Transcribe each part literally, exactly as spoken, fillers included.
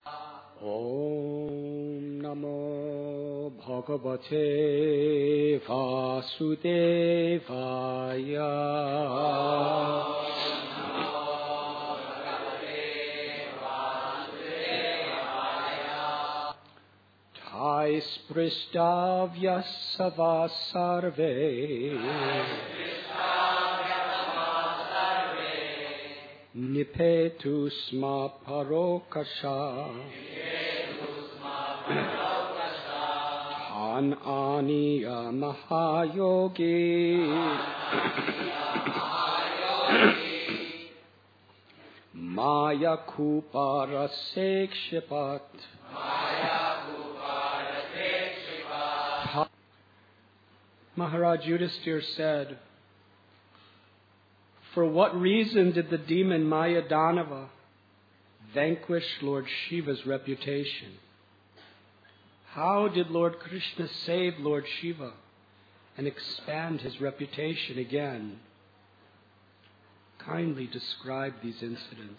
Om Namo Bhagavate Vasudevaya. Thai Spristavya Sava Sarve Nipetusma Parokasha Han Aniya Mahayogi Maya Kupara Sekshipat Maharaj Yudhisthira said, for what reason did the demon Mayadanava vanquish Lord Shiva's reputation? How did Lord Krishna save Lord Shiva and expand his reputation again? Kindly describe these incidents.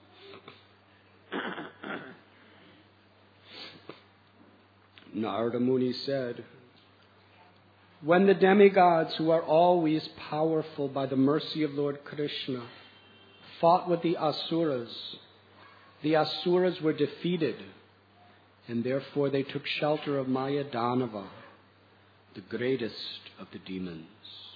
Narada Muni said, when the demigods, who are always powerful by the mercy of Lord Krishna, fought with the Asuras, the Asuras were defeated, and therefore they took shelter of Mayadanava, the greatest of the demons.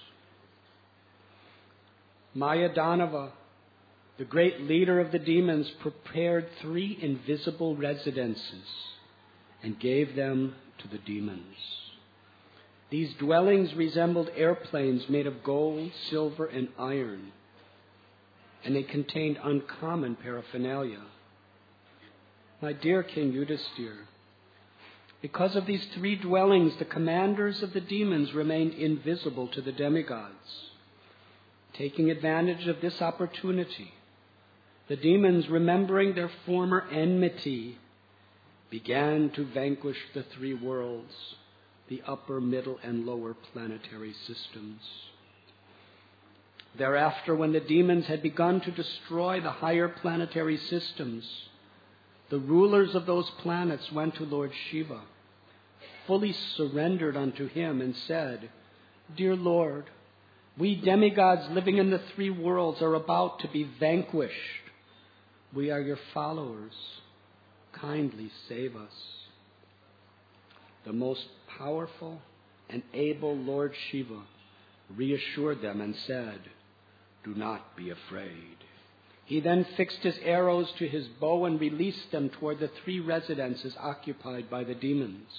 Mayadanava, the great leader of the demons, prepared three invisible residences and gave them to the demons. These dwellings resembled airplanes made of gold, silver, and iron, and they contained uncommon paraphernalia. My dear King Yudhisthira, because of these three dwellings, the commanders of the demons remained invisible to the demigods. Taking advantage of this opportunity, the demons, remembering their former enmity, began to vanquish the three worlds, the upper, middle, and lower planetary systems. Thereafter, when the demons had begun to destroy the higher planetary systems, the rulers of those planets went to Lord Shiva, fully surrendered unto him, and said, dear Lord, we demigods living in the three worlds are about to be vanquished. We are your followers. Kindly save us. The most powerful and able Lord Shiva reassured them and said, do not be afraid. He then fixed his arrows to his bow and released them toward the three residences occupied by the demons.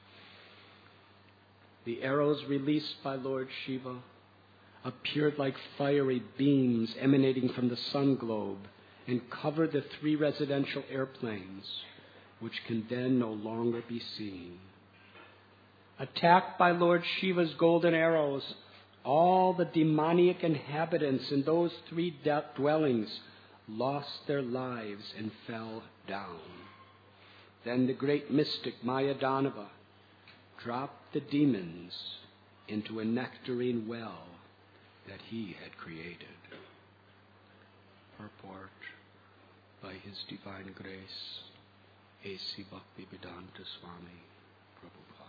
The arrows released by Lord Shiva appeared like fiery beams emanating from the sun globe and covered the three residential airplanes, which can then no longer be seen. Attacked by Lord Shiva's golden arrows, all the demoniac inhabitants in those three de- dwellings lost their lives and fell down. Then the great mystic Mayadanava dropped the demons into a nectarine well that he had created. Purport by His Divine Grace, A C Bhaktivedanta Swami Prabhupada.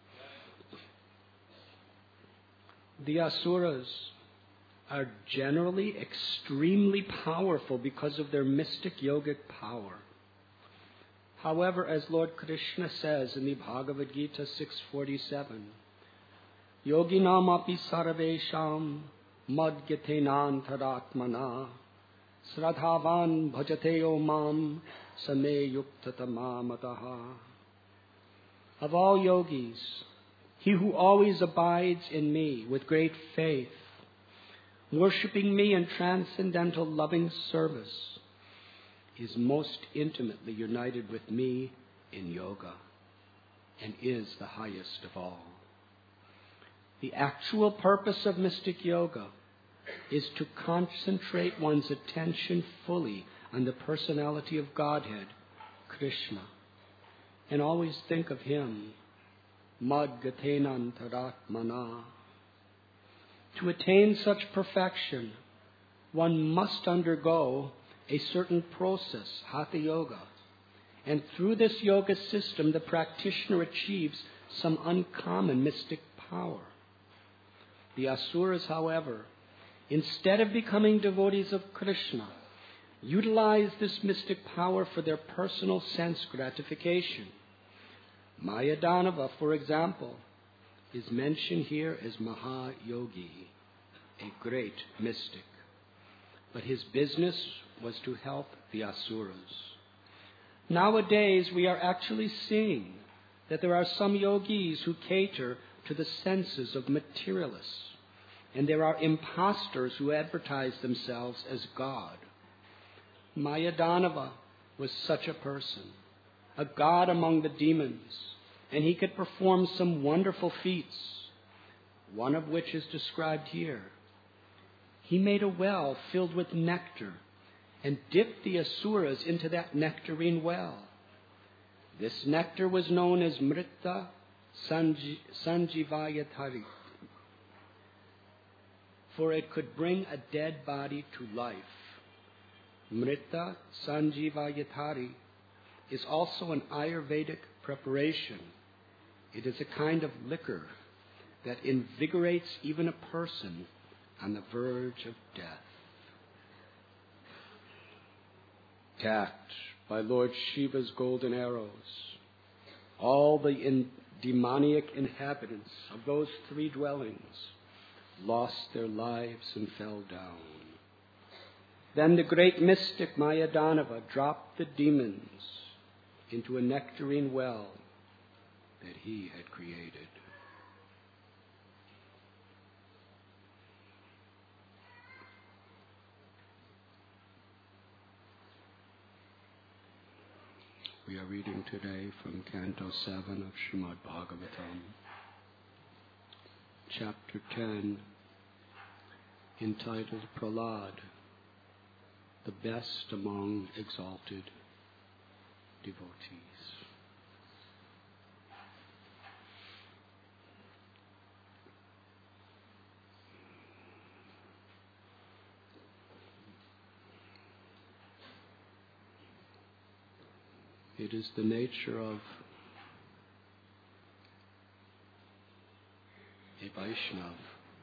The Asuras are generally extremely powerful because of their mystic yogic power. However, as Lord Krishna says in the Bhagavad Gita six forty-seven, Yoginam api sarvesham madgyatenantaratmana sradhavan bhajateo mam same yuktatamamataha. Of all yogis, he who always abides in me with great faith, worshipping me in transcendental loving service, is most intimately united with me in yoga and is the highest of all. The actual purpose of mystic yoga is to concentrate one's attention fully on the personality of Godhead, Krishna, and always think of him, Madgatenantaratmana. To attain such perfection, one must undergo a certain process, Hatha Yoga, And through this yoga system, the practitioner achieves some uncommon mystic power. The asuras, however, instead of becoming devotees of Krishna, utilize this mystic power for their personal sense gratification. Mayadanava, for example, is mentioned here as Mahayogi, a great mystic. But his business was to help the asuras. Nowadays, we are actually seeing that there are some yogis who cater to the senses of materialists, and there are impostors who advertise themselves as God. Mayadanava was such a person, a god among the demons, and he could perform some wonderful feats, one of which is described here. He made a well filled with nectar and dipped the asuras into that nectarine well. This nectar was known as Mrita Sanji, Sanjivayatari, for it could bring a dead body to life. Mrita Sanjivayatari is also an Ayurvedic preparation. It is a kind of liquor that invigorates even a person on the verge of death. Attacked by Lord Shiva's golden arrows, all the in demoniac inhabitants of those three dwellings lost their lives and fell down. Then the great mystic Mayadanava dropped the demons into a nectarine well that he had created. We are reading today from Canto seven of Srimad Bhagavatam, Chapter ten, entitled Prahlad, the best among exalted devotees. It is the nature of a Vaishnav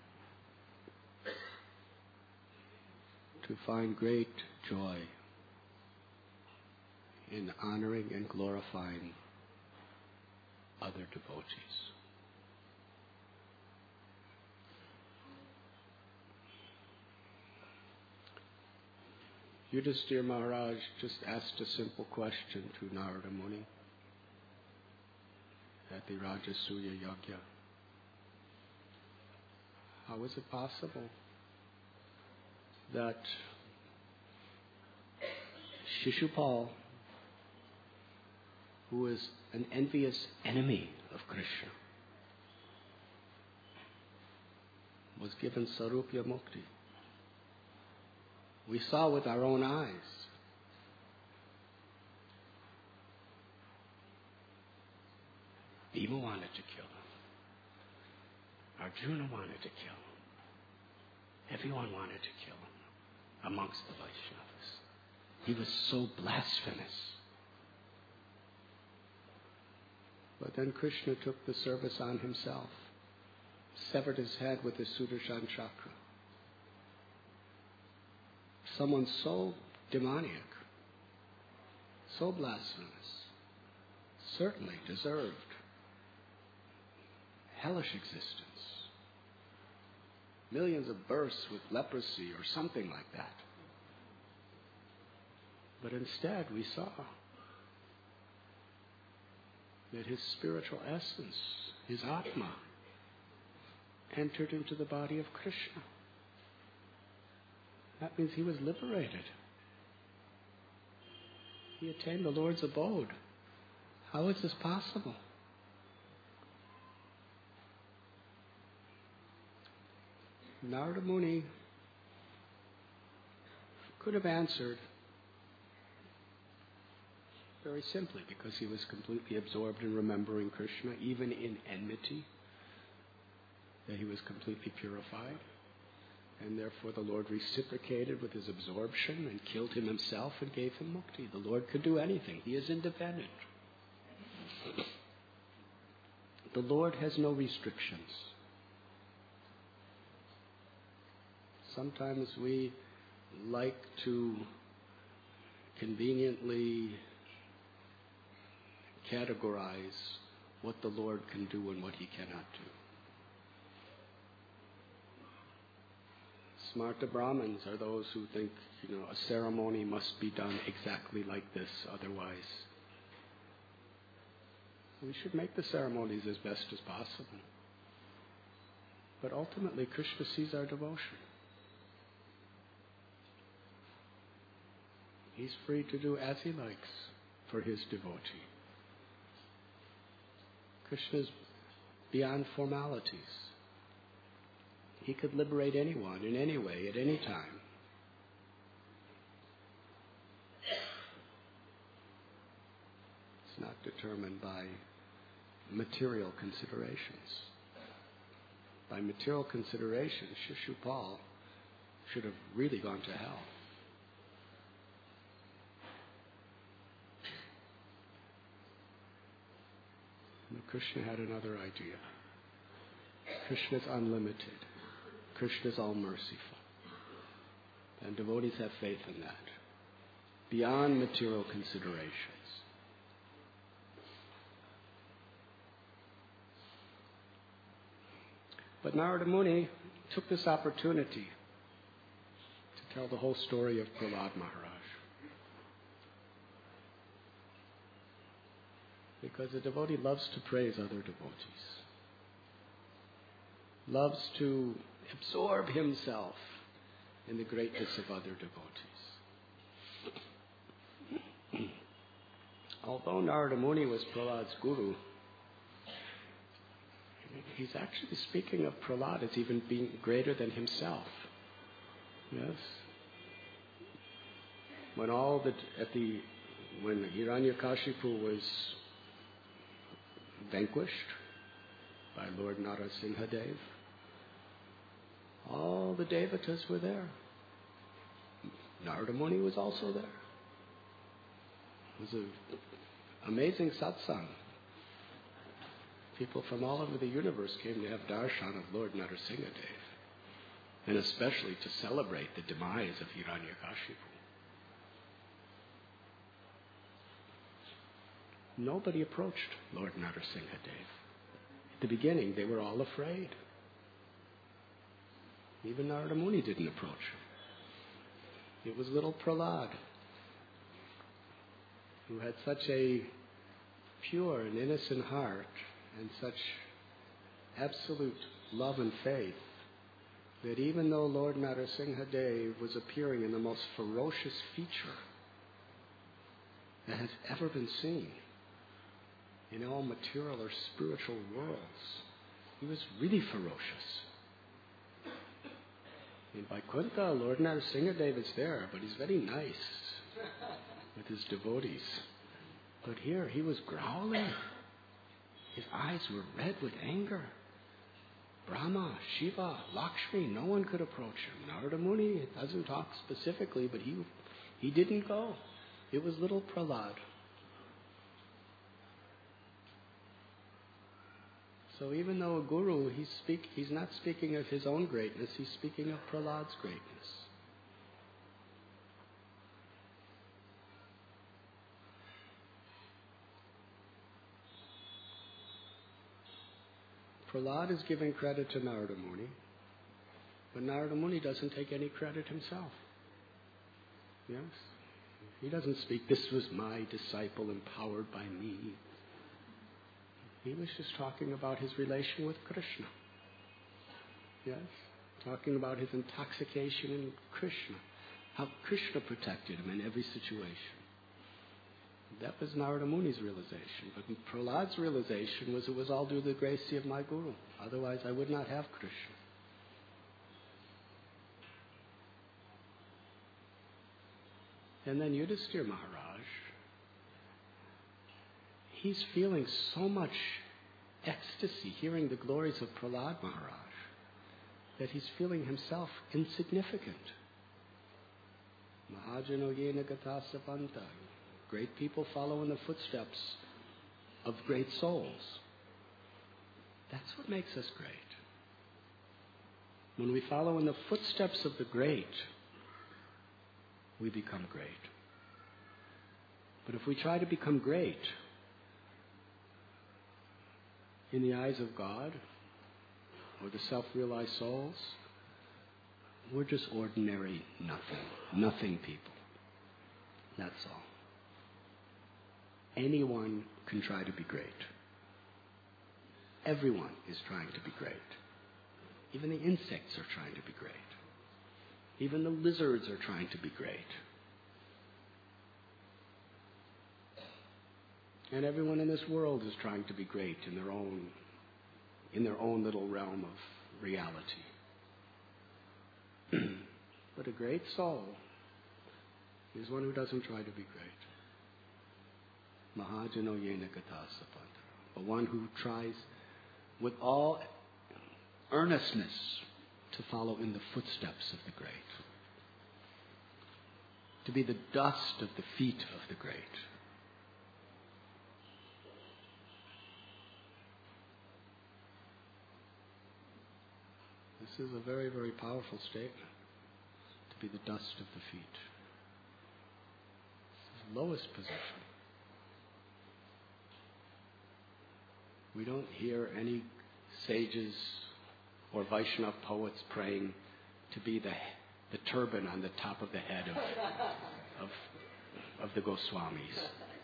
to find great joy in honoring and glorifying other devotees. Yudhisthira Maharaj just asked a simple question to Narada Muni at the Rajasuya Yajna. How is it possible that Shishupal, who is an envious enemy of Krishna, was given Sarupya Mukti? We saw with our own eyes. Bhima wanted to kill him. Arjuna wanted to kill him. Everyone wanted to kill him amongst the Vaishnavas. He was so blasphemous. But then Krishna took the service on himself, severed his head with his Sudarshan chakra. Someone so demoniac, so blasphemous, certainly deserved hellish existence. Millions of births with leprosy or something like that. But instead we saw that his spiritual essence, his Atma, entered into the body of Krishna. That means he was liberated. He attained the Lord's abode. How is this possible? Narada Muni could have answered very simply, because he was completely absorbed in remembering Krishna, even in enmity, that he was completely purified. And therefore the Lord reciprocated with his absorption and killed him himself and gave him mukti. The Lord could do anything. He is independent. The Lord has no restrictions. Sometimes we like to conveniently categorize what the Lord can do and what he cannot do. Smarta Brahmins are those who think, you know, a ceremony must be done exactly like this, otherwise we should make the ceremonies as best as possible. But ultimately, Krishna sees our devotion. He's free to do as he likes for his devotee. Krishna's beyond formalities. He could liberate anyone in any way at any time. It's not determined by material considerations. By material considerations, Shishupal should have really gone to hell. And Krishna had another idea. Krishna is unlimited. Krishna is all merciful. And devotees have faith in that. Beyond material considerations. But Narada Muni took this opportunity to tell the whole story of Prahlad Maharaj. Because a devotee loves to praise other devotees. Loves to absorb himself in the greatness of other devotees. Although Narada Muni was Prahlad's guru, he's actually speaking of Prahlad as even being greater than himself. Yes? When all the, at the, when Hiranyakashipu was vanquished by Lord Narasimhadev, all the devatas were there. Narada Muni was also there. It was an amazing satsang. People from all over the universe came to have darshan of Lord Narasimhadev, and especially to celebrate the demise of Hiranyakashipu. Nobody approached Lord Narasimhadev. At the beginning, they were all afraid. Even Narada Muni didn't approach him. It was little Prahlad, who had such a pure and innocent heart and such absolute love and faith that even though Lord Narasimhadev was appearing in the most ferocious feature that has ever been seen in all material or spiritual worlds, he was really ferocious. In Vaikuntha, Lord Narasimhadev is there, but he's very nice with his devotees. But here, he was growling. His eyes were red with anger. Brahma, Shiva, Lakshmi, no one could approach him. Narada Muni doesn't talk specifically, but he, he didn't go. It was little Prahlad. So even though a guru, he's, speak, he's not speaking of his own greatness, he's speaking of Prahlad's greatness. Prahlad is giving credit to Narada Muni, but Narada Muni doesn't take any credit himself. Yes? He doesn't speak, this was my disciple empowered by me. He was just talking about his relation with Krishna. Yes? Talking about his intoxication in Krishna. How Krishna protected him in every situation. That was Narada Muni's realization. But Prahlad's realization was it was all due to the grace of my guru. Otherwise I would not have Krishna. And then Yudhisthira Maharaj, he's feeling so much ecstasy hearing the glories of Prahlad Maharaj. that he's feeling himself insignificant. Mahajano yena gata sapanta. Great people follow in the footsteps of great souls. That's what makes us great. When we follow in the footsteps of the great, we become great. But if we try to become great in the eyes of God or the self-realized souls, we're just ordinary nothing. Nothing people. That's all. Anyone can try to be great. Everyone is trying to be great. Even the insects are trying to be great. Even the lizards are trying to be great. And everyone in this world is trying to be great in their own, in their own little realm of reality. But a great soul is one who doesn't try to be great. Mahajano yena gata sapanta. But one who tries with all earnestness to follow in the footsteps of the great. To be the dust of the feet of the great. This is a very, very powerful statement. To be the dust of the feet. This is the lowest position. We don't hear any sages or Vaishnava poets praying to be the the turban on the top of the head of of, of the Goswamis.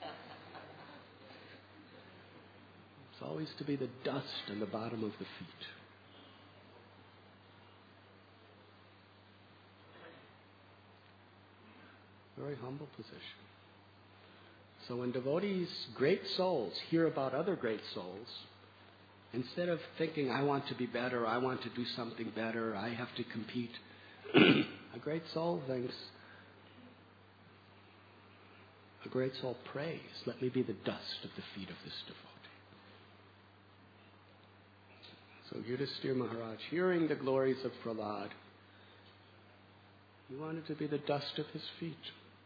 It's always to be the dust on the bottom of the feet. Very humble position. So when devotees, great souls, hear about other great souls, instead of thinking, I want to be better, I want to do something better, I have to compete, a great soul thinks, a great soul prays, let me be the dust of the feet of this devotee. So Yudhisthira Maharaj, hearing the glories of Prahlad, he wanted to be the dust of his feet,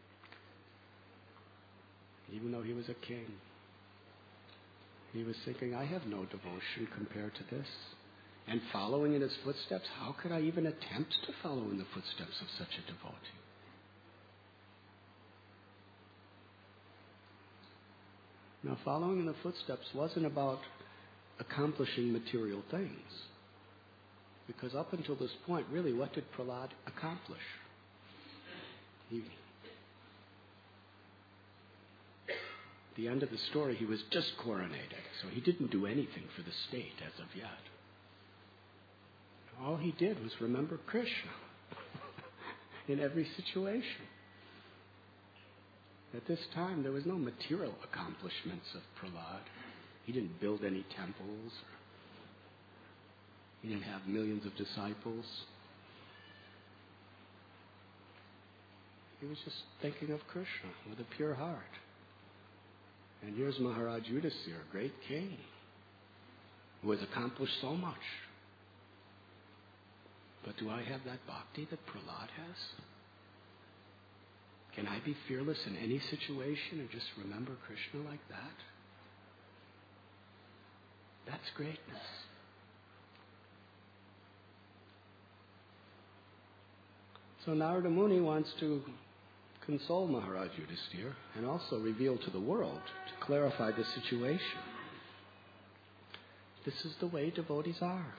even though he was a king. He was thinking, I have no devotion compared to this. And following in his footsteps, how could I even attempt to follow in the footsteps of such a devotee? Now, following in the footsteps wasn't about accomplishing material things. Because up until this point, really, what did Prahlad accomplish? He, at the end of the story, he was just coronated, so he didn't do anything for the state as of yet. All he did was remember Krishna in every situation. At this time, there was no material accomplishments of Prahlad. He didn't build any temples. He didn't have millions of disciples. He was just thinking of Krishna with a pure heart. And here's Maharaj Yudhisthira, a great king, who has accomplished so much. But do I have that bhakti that Prahlad has? Can I be fearless in any situation and just remember Krishna like that? That's greatness. So Narada Muni wants to console Maharaj Yudhisthira and also reveal to the world to clarify the situation. This is the way devotees are.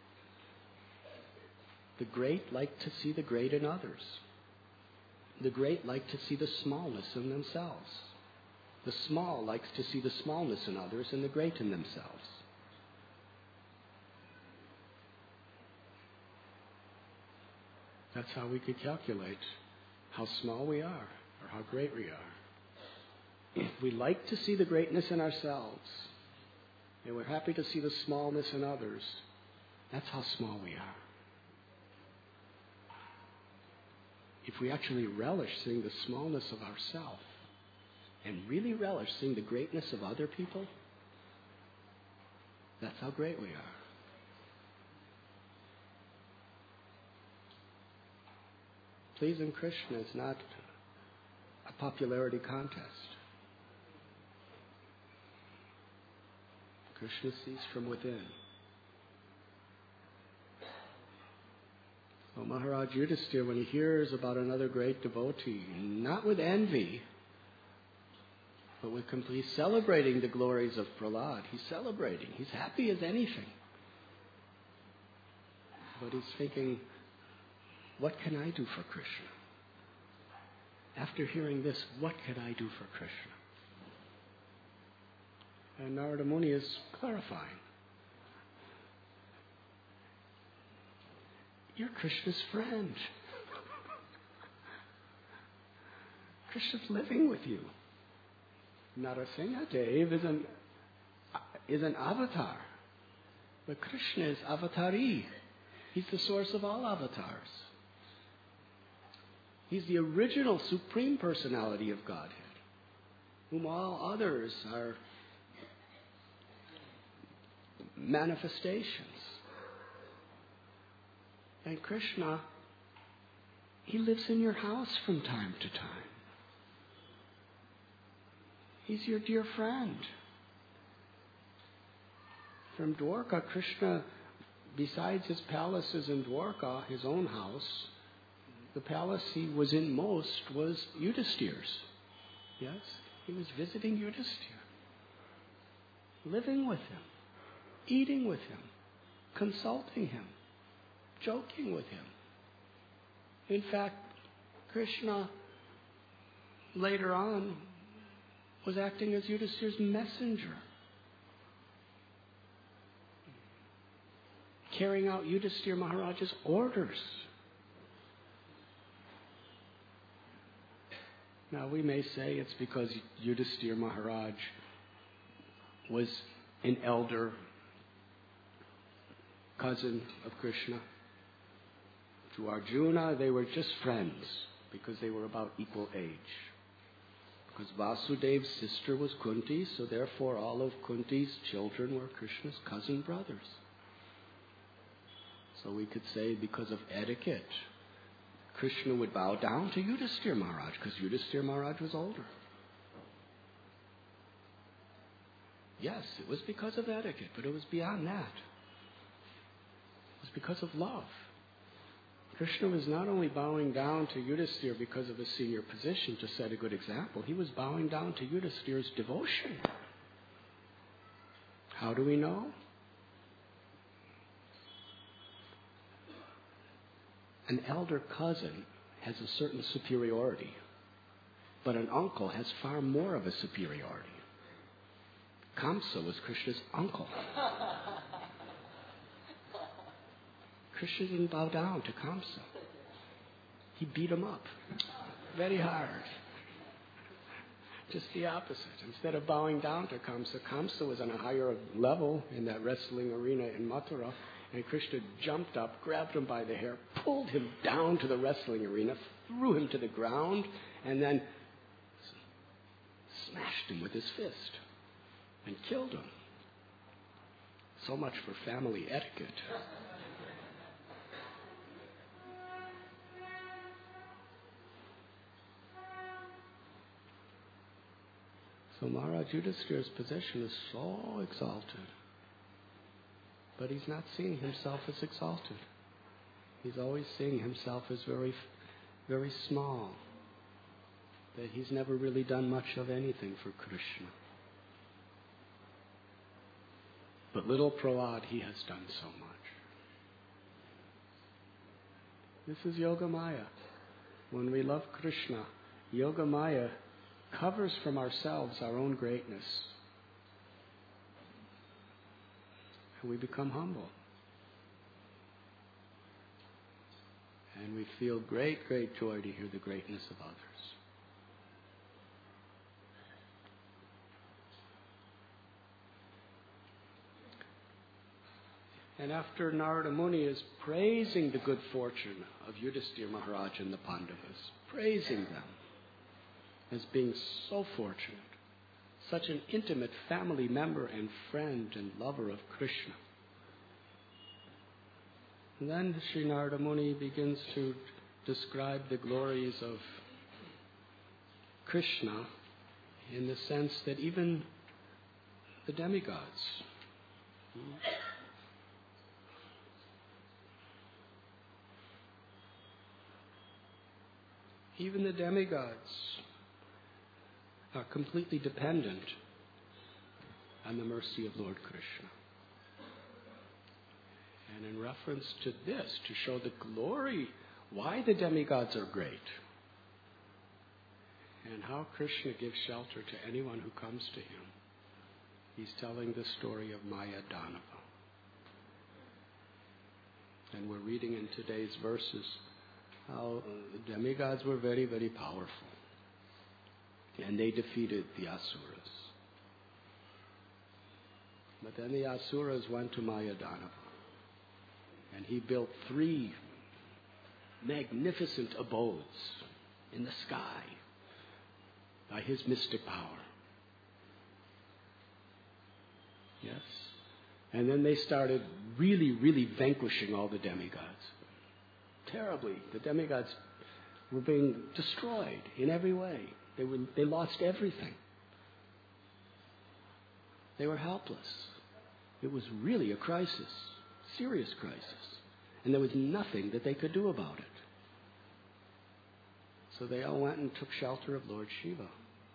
The great like to see the great in others. The great like to see the smallness in themselves. The small likes to see the smallness in others and the great in themselves. That's how we could calculate how small we are or how great we are. If we like to see the greatness in ourselves and we're happy to see the smallness in others, that's how small we are. If we actually relish seeing the smallness of ourselves and really relish seeing the greatness of other people, that's how great we are. Pleasing Krishna is not a popularity contest. Krishna sees from within. So Maharaj Yudhisthira, when he hears about another great devotee, not with envy, but with complete celebrating the glories of Prahlad, he's celebrating. He's happy as anything. But he's thinking, what can I do for Krishna? After hearing this, what can I do for Krishna? And Narada Muni is clarifying. You're Krishna's friend. Krishna's living with you. Narasimhadev is an, is an avatar. But Krishna is avatari. He's the source of all avatars. He's the original Supreme Personality of Godhead, whom all others are manifestations. And Krishna, he lives in your house from time to time. He's your dear friend. From Dwarka, Krishna, besides his palaces in Dwarka, his own house, the palace he was in most was Yudhisthira's. Yes, he was visiting Yudhisthira, living with him, eating with him, consulting him, joking with him. In fact, Krishna later on was acting as Yudhisthira's messenger, carrying out Yudhisthira Maharaj's orders. Now we may say it's because Yudhisthira Maharaj was an elder cousin of Krishna. To Arjuna, they were just friends because they were about equal age. Because Vasudev's sister was Kunti, so therefore all of Kunti's children were Krishna's cousin brothers. So we could say because of etiquette, Krishna would bow down to Yudhisthira Maharaj because Yudhisthira Maharaj was older. Yes, it was because of etiquette, but it was beyond that. It was because of love. Krishna was not only bowing down to Yudhisthira because of his senior position to set a good example, he was bowing down to Yudhisthira's devotion. How do we know? An elder cousin has a certain superiority, but an uncle has far more of a superiority. Kamsa was Krishna's uncle. Krishna didn't bow down to Kamsa. He beat him up very hard. Just the opposite. Instead of bowing down to Kamsa, Kamsa was on a higher level in that wrestling arena in Mathura, and Krishna jumped up, grabbed him by the hair, pulled him down to the wrestling arena, threw him to the ground, and then smashed him with his fist and killed him. So much for family etiquette. So Maharaj Yudhisthira's position is so exalted. But he's not seeing himself as exalted. He's always seeing himself as very, very small. That he's never really done much of anything for Krishna. But little Prahlad, he has done so much. This is Yoga Maya. When we love Krishna, Yoga Maya covers from ourselves our own greatness. And we become humble. And we feel great, great joy to hear the greatness of others. And after Narada Muni is praising the good fortune of Yudhisthira Maharaj and the Pandavas, praising them as being so fortunate, such an intimate family member and friend and lover of Krishna. And then Sri Narada Muni begins to describe the glories of Krishna in the sense that even the demigods, even the demigods are completely dependent on the mercy of Lord Krishna. And in reference to this, to show the glory, why the demigods are great, and how Krishna gives shelter to anyone who comes to him, he's telling the story of Maya Danava. And we're reading in today's verses how the demigods were very, very powerful. And they defeated the Asuras. But then the Asuras went to Mayadanava. And he built three magnificent abodes in the sky by his mystic power. Yes? And then they started really, really vanquishing all the demigods. Terribly. The demigods were being destroyed in every way. They were, they lost everything. They were helpless. It was really a crisis, serious crisis. And there was nothing that they could do about it. So they all went and took shelter of Lord Shiva.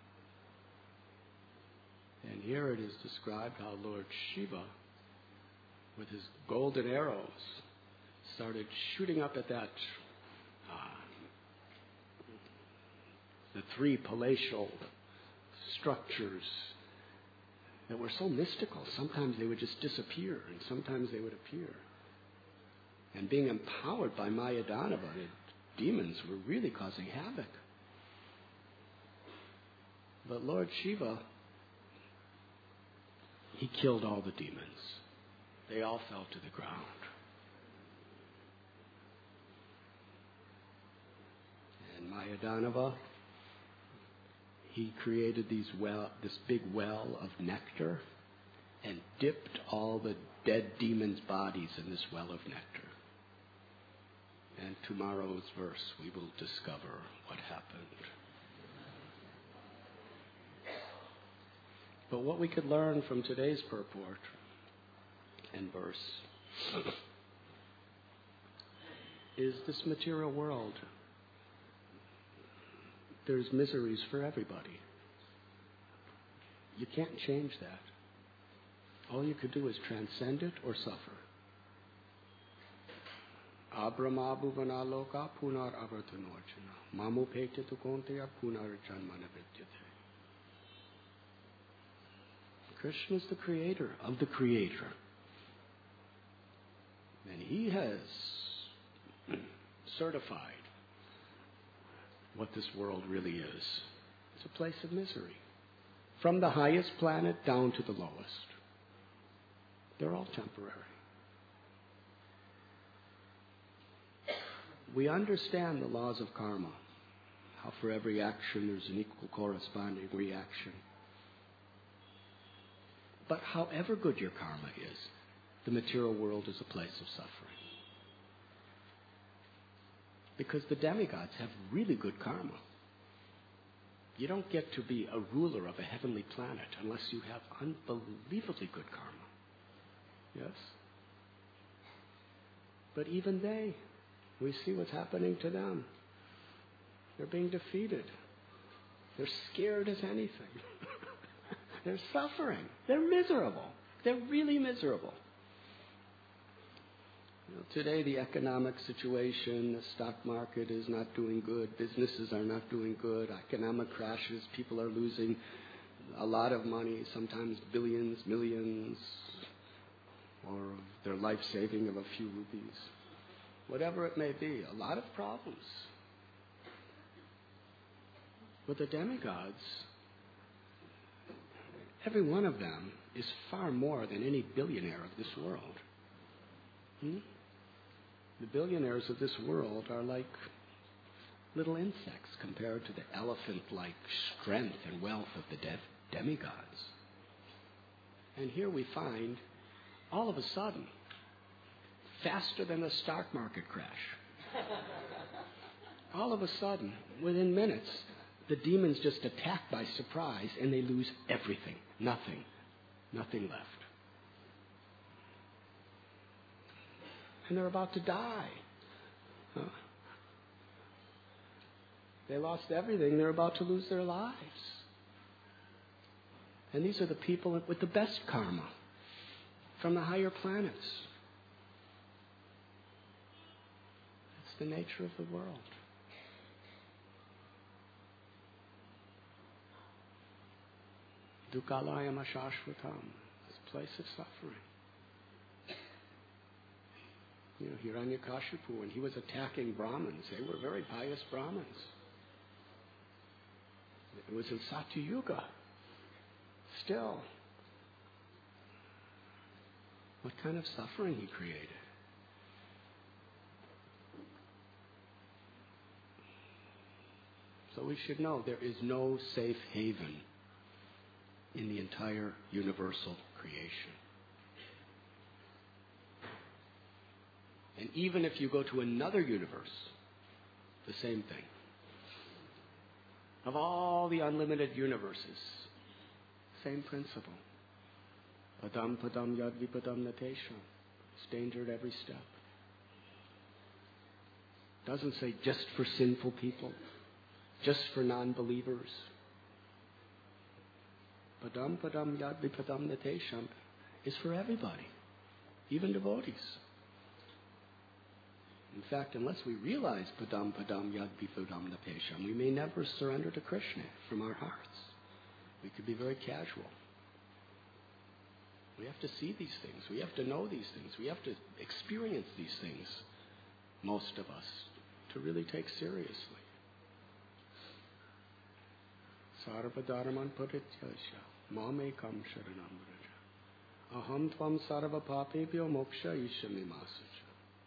And here it is described how Lord Shiva, with his golden arrows, started shooting up at that uh, the three palatial structures that were so mystical. Sometimes they would just disappear, and sometimes they would appear. And being empowered by Mayadanava, the demons were really causing havoc. But Lord Shiva, he killed all the demons. They all fell to the ground. And Mayadanava, he created these well, this big well of nectar and dipped all the dead demons' bodies in this well of nectar. And tomorrow's verse, we will discover what happened. But what we could learn from today's purport and verse is this material world. There's miseries for everybody. You can't change that. All you could do is transcend it or suffer. Abrahma bhuvana loka punar avartanorjana. Mamu pekte tukonteya punar janmana vidyate. Krishna is the creator of the creator. And he has certified what this world really is. It's a place of misery. From the highest planet down to the lowest. They're all temporary. We understand the laws of karma. How for every action there's an equal corresponding reaction. But however good your karma is, the material world is a place of suffering. Because the demigods have really good karma. You don't get to be a ruler of a heavenly planet unless you have unbelievably good karma. Yes? But even they, we see what's happening to them. They're being defeated. They're scared as anything. They're suffering. They're miserable. They're really miserable. You know, today the economic situation, the stock market is not doing good. Businesses are not doing good. Economic crashes. People are losing a lot of money, sometimes billions, millions, or their life saving of a few rupees. Whatever it may be, a lot of problems. But the demigods, every one of them is far more than any billionaire of this world. Hmm? The billionaires of this world are like little insects compared to the elephant-like strength and wealth of the de- demigods. And here we find, all of a sudden, faster than the stock market crash, all of a sudden, within minutes, the demons just attack by surprise and they lose everything. Nothing. Nothing left. And they're about to die. Huh? They lost everything. They're about to lose their lives. And these are the people with the best karma from the higher planets. It's the nature of the world. Dukkhalayam ashashvatam. This place of suffering. You know, Hiranyakashipu, when he was attacking Brahmins, they were very pious Brahmins. It was in Satyuga. Still, what kind of suffering he created? So we should know there is no safe haven in the entire universal creation. And even if you go to another universe, the same thing. Of all the unlimited universes, same principle. Padam padam yad vipadam natesham. It's danger at every step. Doesn't say just for sinful people, just for non-believers. Padam padam yad vipadam natesham is for everybody, even devotees. In fact, unless we realize padam padam yad vipadam natesham, we may never surrender to Krishna from our hearts. We could be very casual. We have to see these things. We have to know these things. We have to experience these things, most of us, to really take seriously. Sarva dharman parityasya mamekam sharanam vraja aham tvam sarva papebhyo moksha ishami masacha.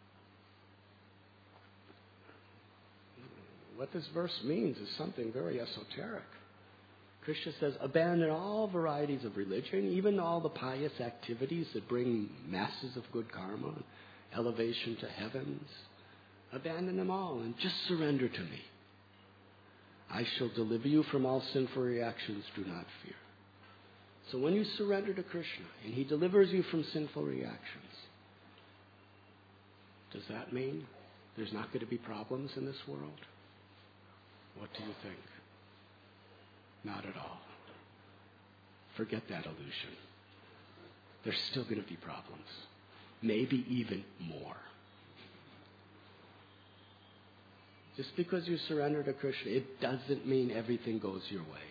What this verse means is something very esoteric. Krishna says, abandon all varieties of religion, even all the pious activities that bring masses of good karma, elevation to heavens. Abandon them all and just surrender to me. I shall deliver you from all sinful reactions, do not fear. So when you surrender to Krishna and he delivers you from sinful reactions, does that mean there's not going to be problems in this world? What do you think? Not at all. Forget that illusion. There's still going to be problems. Maybe even more. Just because you surrender to Krishna, it doesn't mean everything goes your way.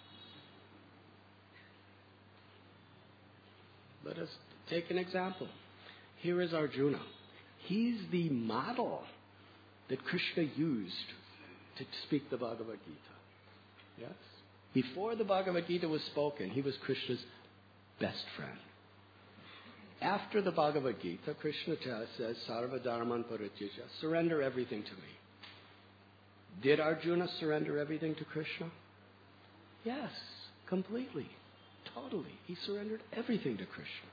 Let us take an example. Here is Arjuna. He's the model that Krishna used to speak the Bhagavad Gita. Yes? Before the Bhagavad Gita was spoken, he was Krishna's best friend. After the Bhagavad Gita, Krishna says, Sarva dharman parityasya, surrender everything to me. Did Arjuna surrender everything to Krishna? Yes, completely, totally. He surrendered everything to Krishna.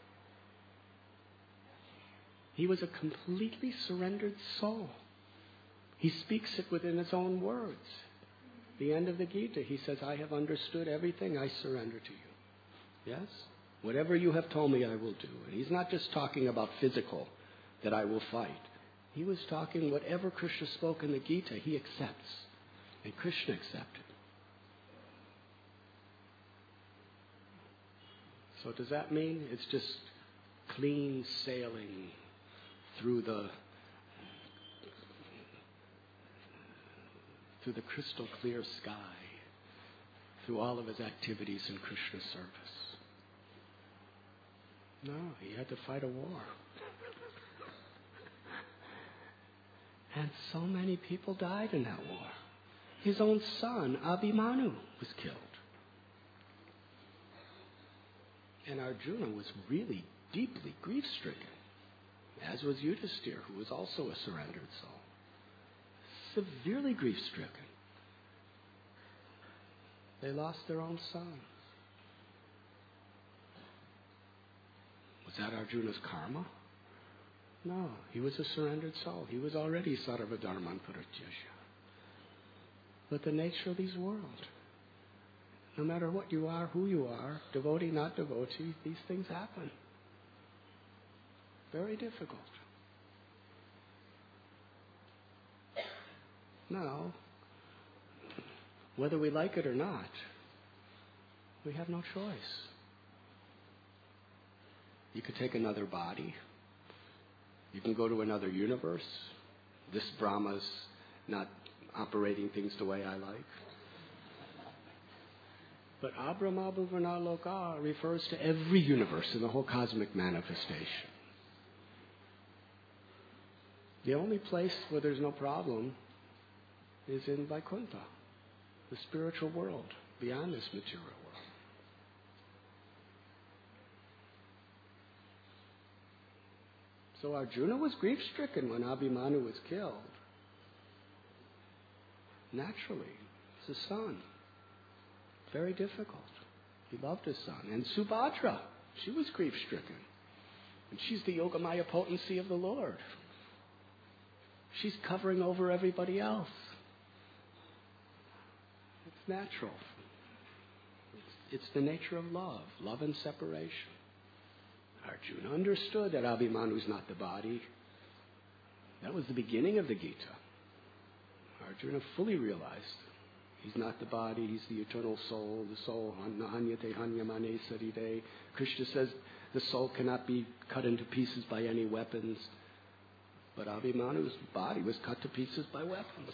He was a completely surrendered soul. He speaks it within his own words. The end of the Gita, he says, I have understood everything, I surrender to you. Yes? Whatever you have told me, I will do. And he's not just talking about physical, that I will fight. He was talking whatever Krishna spoke in the Gita, he accepts. And Krishna accepted. So does that mean it's just clean sailing through the through the crystal clear sky, through all of his activities in Krishna's service? No, he had to fight a war. And so many people died in that war. His own son, Abhimanyu, was killed. And Arjuna was really deeply grief-stricken, as was Yudhisthira, who was also a surrendered soul. Severely grief-stricken. They lost their own son. Was that Arjuna's karma? No, he was a surrendered soul. He was already Sarva Dharman Parityasya. but the nature of these world. No matter what you are, who you are, devotee, not devotee, these things happen. Very difficult. Now, whether we like it or not, we have no choice. You could take another body. You can go to another universe. This Brahma's not operating things the way I like. But Abrahma Bhuvana Loka refers to every universe in the whole cosmic manifestation. The only place where there's no problem is in Vaikuntha, the spiritual world, beyond this material world. So Arjuna was grief-stricken when Abhimanyu was killed. Naturally, it's his son. Very difficult. He loved his son. And Subhadra, she was grief-stricken. And she's the Yogamaya potency of the Lord. She's covering over everybody else. It's natural. It's, it's the nature of love, love and separation. Arjuna understood that Abhimanyu is not the body. That was the beginning of the Gita. Arjuna fully realized he's not the body, he's the eternal soul, the soul, nahanyate hanyamane saride. Krishna says the soul cannot be cut into pieces by any weapons. But Abhimanyu's body was cut to pieces by weapons.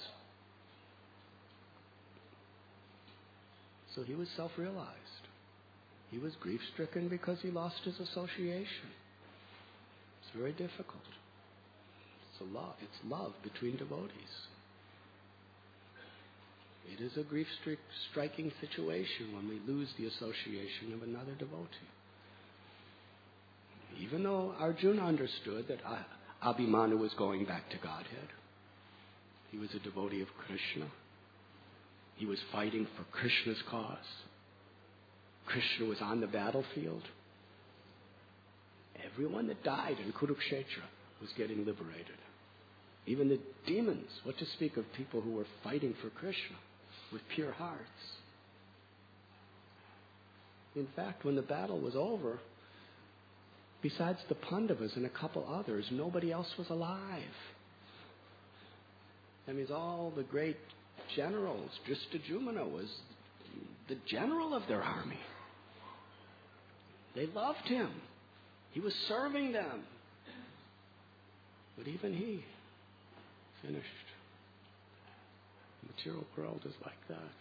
So he was self-realized. He was grief-stricken because he lost his association. It's very difficult. It's a love. It's love between devotees. It is a grief-striking situation when we lose the association of another devotee. Even though Arjuna understood that Abhimanyu was going back to Godhead, he was a devotee of Krishna. He was fighting for Krishna's cause. Krishna was on the battlefield. Everyone that died in Kurukshetra was getting liberated. Even the demons, what to speak of people who were fighting for Krishna with pure hearts. In fact, when the battle was over, besides the Pandavas and a couple others, nobody else was alive. That means all the great generals, Drishtajumna was the general of their army. They loved him. He was serving them. But even he finished. The material world is like that.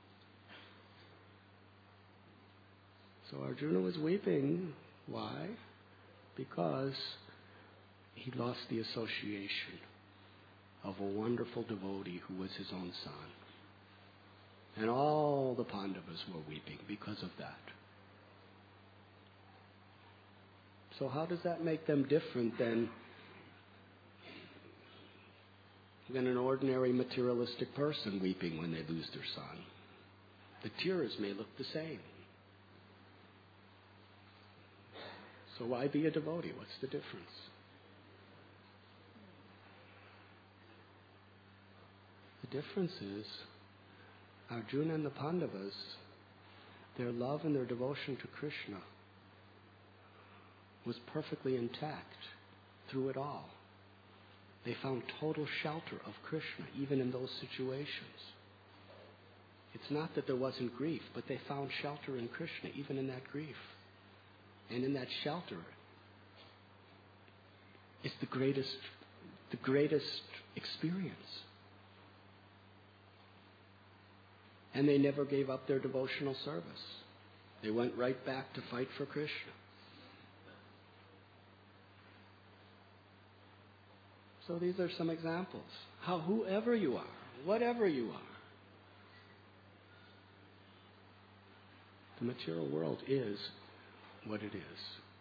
So Arjuna was weeping. Why? Because he lost the association of a wonderful devotee who was his own son. And all the Pandavas were weeping because of that. So how does that make them different than, than an ordinary materialistic person weeping when they lose their son? The tears may look the same. So why be a devotee? What's the difference? The difference is Arjuna and the Pandavas, their love and their devotion to Krishna was perfectly intact through it all. They found total shelter of Krishna even in those situations. It's not that there wasn't grief, but they found shelter in Krishna even in that grief. And in that shelter, it's the greatest, the greatest experience. And they never gave up their devotional service. They went right back to fight for Krishna. So these are some examples. How whoever you are, whatever you are, the material world is what it is.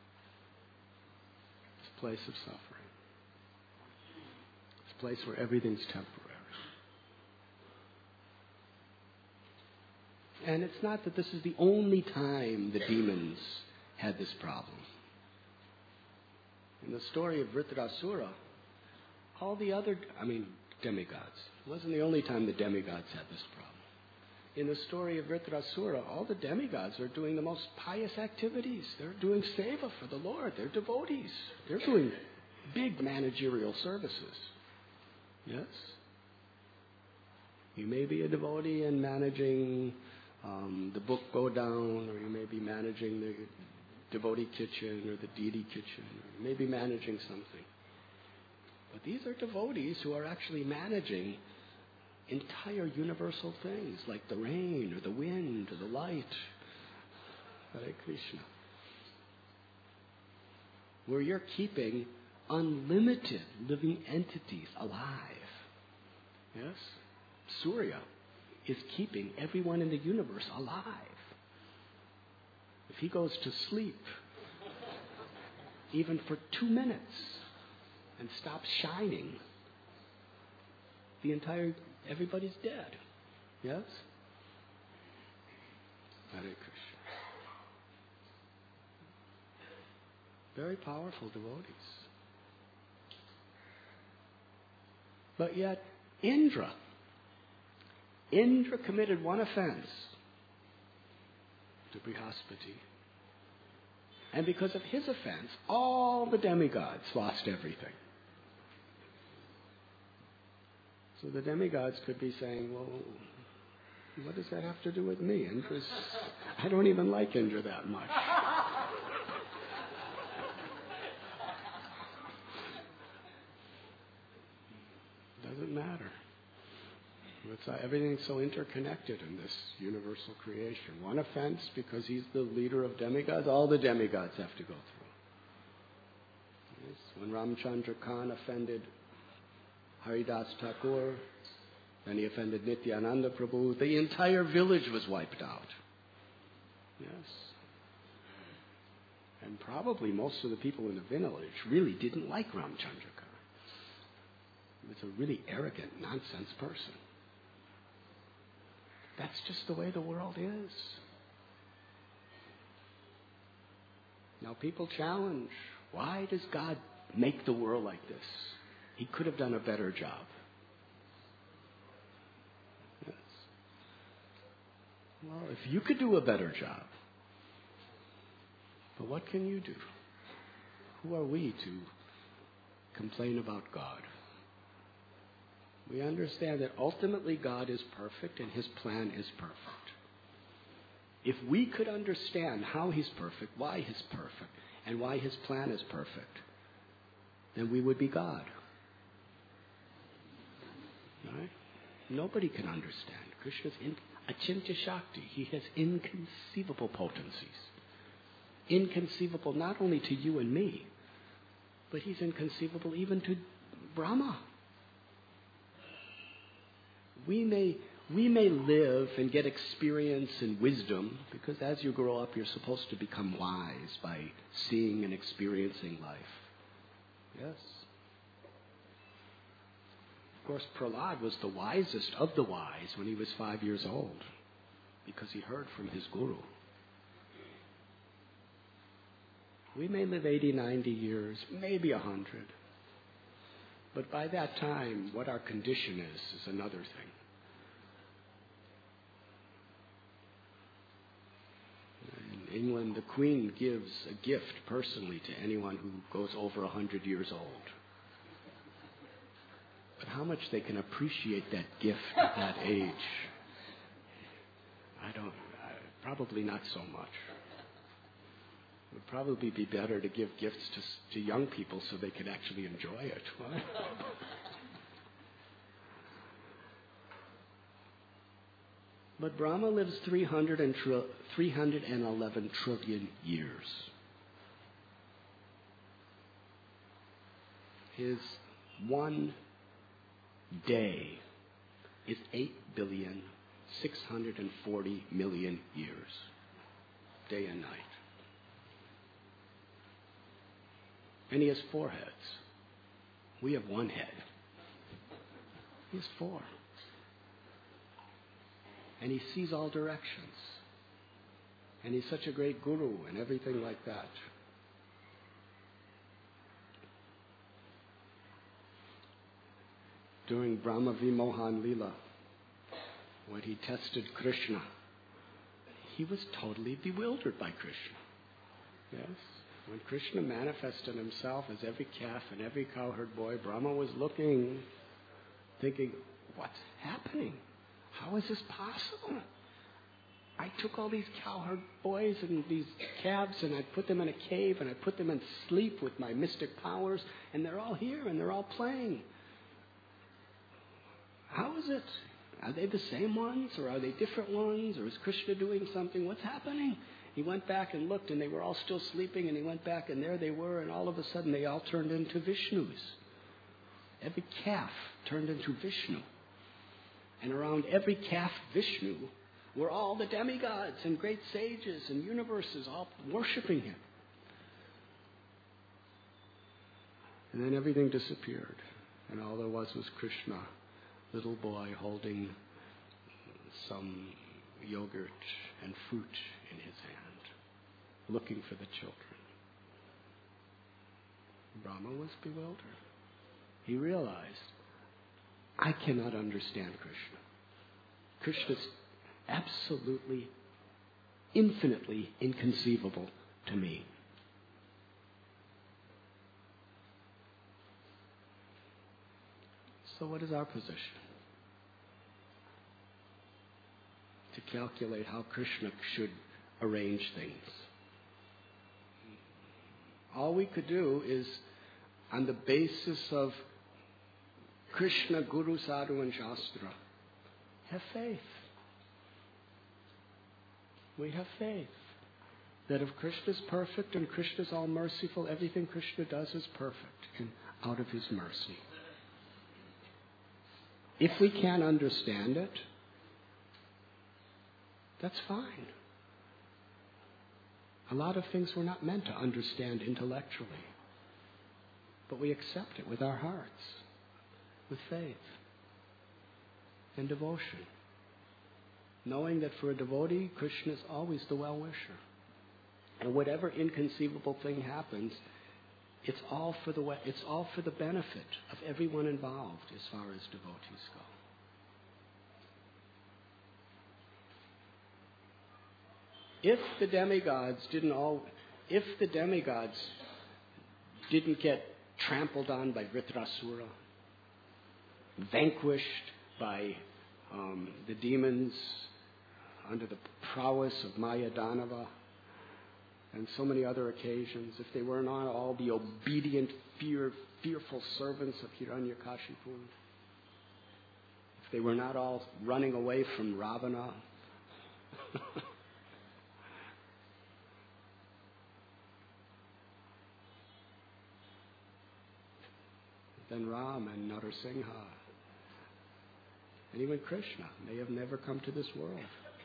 It's a place of suffering. It's a place where everything's temporary. And it's not that this is the only time the demons had this problem. In the story of Vritarasura, all the other, I mean, demigods. It wasn't the only time the demigods had this problem. In the story of Vritrasura, all the demigods are doing the most pious activities. They're doing seva for the Lord. They're devotees. They're doing big managerial services. Yes? You may be a devotee and managing um, the book go down, or you may be managing the devotee kitchen or the deity kitchen, or you may be managing something. But these are devotees who are actually managing entire universal things like the rain or the wind or the light. Hare Krishna. Where you're keeping unlimited living entities alive. Yes? Surya is keeping everyone in the universe alive. If he goes to sleep, even for two minutes, and stops shining, the entire, everybody's dead. Yes? Hare Krishna. Very powerful devotees. But yet, Indra, Indra committed one offense to Brihaspati. And because of his offense, all the demigods lost everything. So the demigods could be saying, well, what does that have to do with me? Indra's, I don't even like Indra that much. Doesn't matter. It's, uh, everything's so interconnected in this universal creation. One offense, because he's the leader of demigods, all the demigods have to go through. Yes. When Ramchandra Khan offended Haridas Thakur, then he offended Nityananda Prabhu, the entire village was wiped out. Yes. And probably most of the people in the village really didn't like Ramchandra Khan. He was a really arrogant, nonsense person. That's just the way the world is. Now people challenge, why does God make the world like this? He could have done a better job. Yes. Well, if you could do a better job, but what can you do? Who are we to complain about God? We understand that ultimately God is perfect and His plan is perfect. If we could understand how He's perfect, why He's perfect, and why His plan is perfect, then we would be God. Right? Nobody can understand. Krishna's in Achintya Shakti. He has inconceivable potencies. Inconceivable not only to you and me, but He's inconceivable even to Brahma. We may, we may live and get experience and wisdom, because as you grow up, you're supposed to become wise by seeing and experiencing life. Yes. Of course, Prahlad was the wisest of the wise when he was five years old, because he heard from his guru. We may live eighty, ninety years, maybe a hundred. But by that time, what our condition is, is another thing. In England, the Queen gives a gift personally to anyone who goes over a hundred years old. But how much they can appreciate that gift at that age, I don't, I, probably not so much. It would probably be better to give gifts to, to young people so they could actually enjoy it. Right? But Brahma lives three hundred eleven trillion years. His one day is eight billion six hundred forty million years, day and night. And he has four heads. We have one head. He has four. And he sees all directions. And he's such a great guru and everything like that. during Brahma Vimohan Lila, when he tested Krishna, he was totally bewildered by Krishna. Yes? When Krishna manifested himself as every calf and every cowherd boy, Brahma was looking, thinking, what's happening? How is this possible? I took all these cowherd boys and these calves and I put them in a cave and I put them in sleep with my mystic powers, and they're all here and they're all playing. How is it? Are they the same ones, or are they different ones, or is Krishna doing something? What's happening? He went back and looked, and they were all still sleeping, and he went back, and there they were, and all of a sudden they all turned into Vishnus. Every calf turned into Vishnu. And around every calf Vishnu were all the demigods and great sages and universes all worshiping him. And then everything disappeared, and all there was was Krishna, little boy holding some yogurt and fruit in his hand, looking for the children. Brahma was bewildered. He realized, I cannot understand Krishna. Krishna's absolutely, infinitely inconceivable to me. So what is our position? To calculate how Krishna should arrange things. All we could do is, on the basis of Krishna, Guru, Sadhu, and Shastra, have faith. We have faith that if Krishna is perfect and Krishna is all merciful, everything Krishna does is perfect and out of his mercy. If we can't understand it, that's fine. A lot of things we're not meant to understand intellectually, but we accept it with our hearts, with faith and devotion, knowing that for a devotee, Krishna is always the well-wisher. And whatever inconceivable thing happens, it's all for the way, it's all for the benefit of everyone involved as far as devotees go. If the demigods didn't all, if the demigods didn't get trampled on by Vritrasura, vanquished by um, the demons under the prowess of Mayadanava, and so many other occasions, if they were not all the obedient, fear, fearful servants of Hiranyakashipu, if they were not all running away from Ravana, then Ram and Narasimha, and even Krishna, may have never come to this world.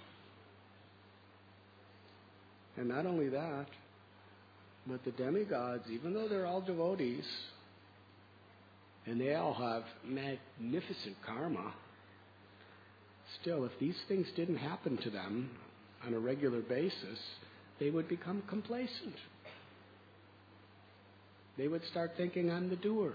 And not only that, but the demigods, even though they're all devotees, and they all have magnificent karma, still, if these things didn't happen to them on a regular basis, they would become complacent. They would start thinking, I'm the doer.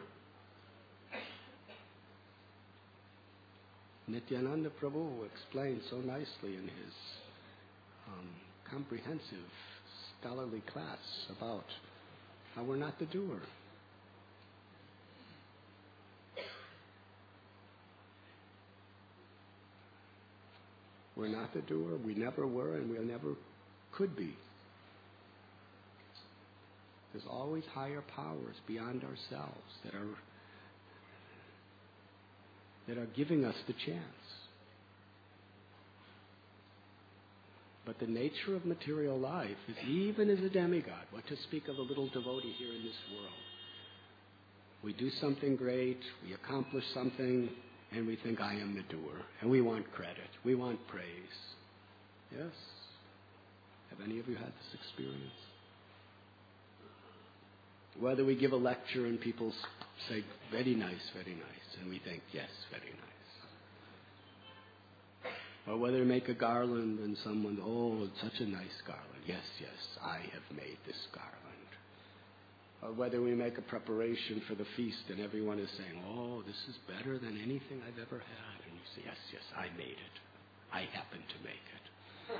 Nityananda Prabhu explained so nicely in his um, comprehensive scholarly class about how we're not the doer. We're not the doer, we never were, and we never could be. There's always higher powers beyond ourselves that are that are giving us the chance. But the nature of material life is, even as a demigod, what to speak of a little devotee here in this world. We do something great, we accomplish something, and we think, I am the doer. And we want credit, we want praise. Yes? Have any of you had this experience? Whether we give a lecture and people say, very nice, very nice, and we think, yes, very nice. Or whether we make a garland and someone, oh, it's such a nice garland. Yes, yes, I have made this garland. or whether we make a preparation for the feast and everyone is saying, oh, this is better than anything I've ever had. And you say, yes, yes, I made it. I happen to make it.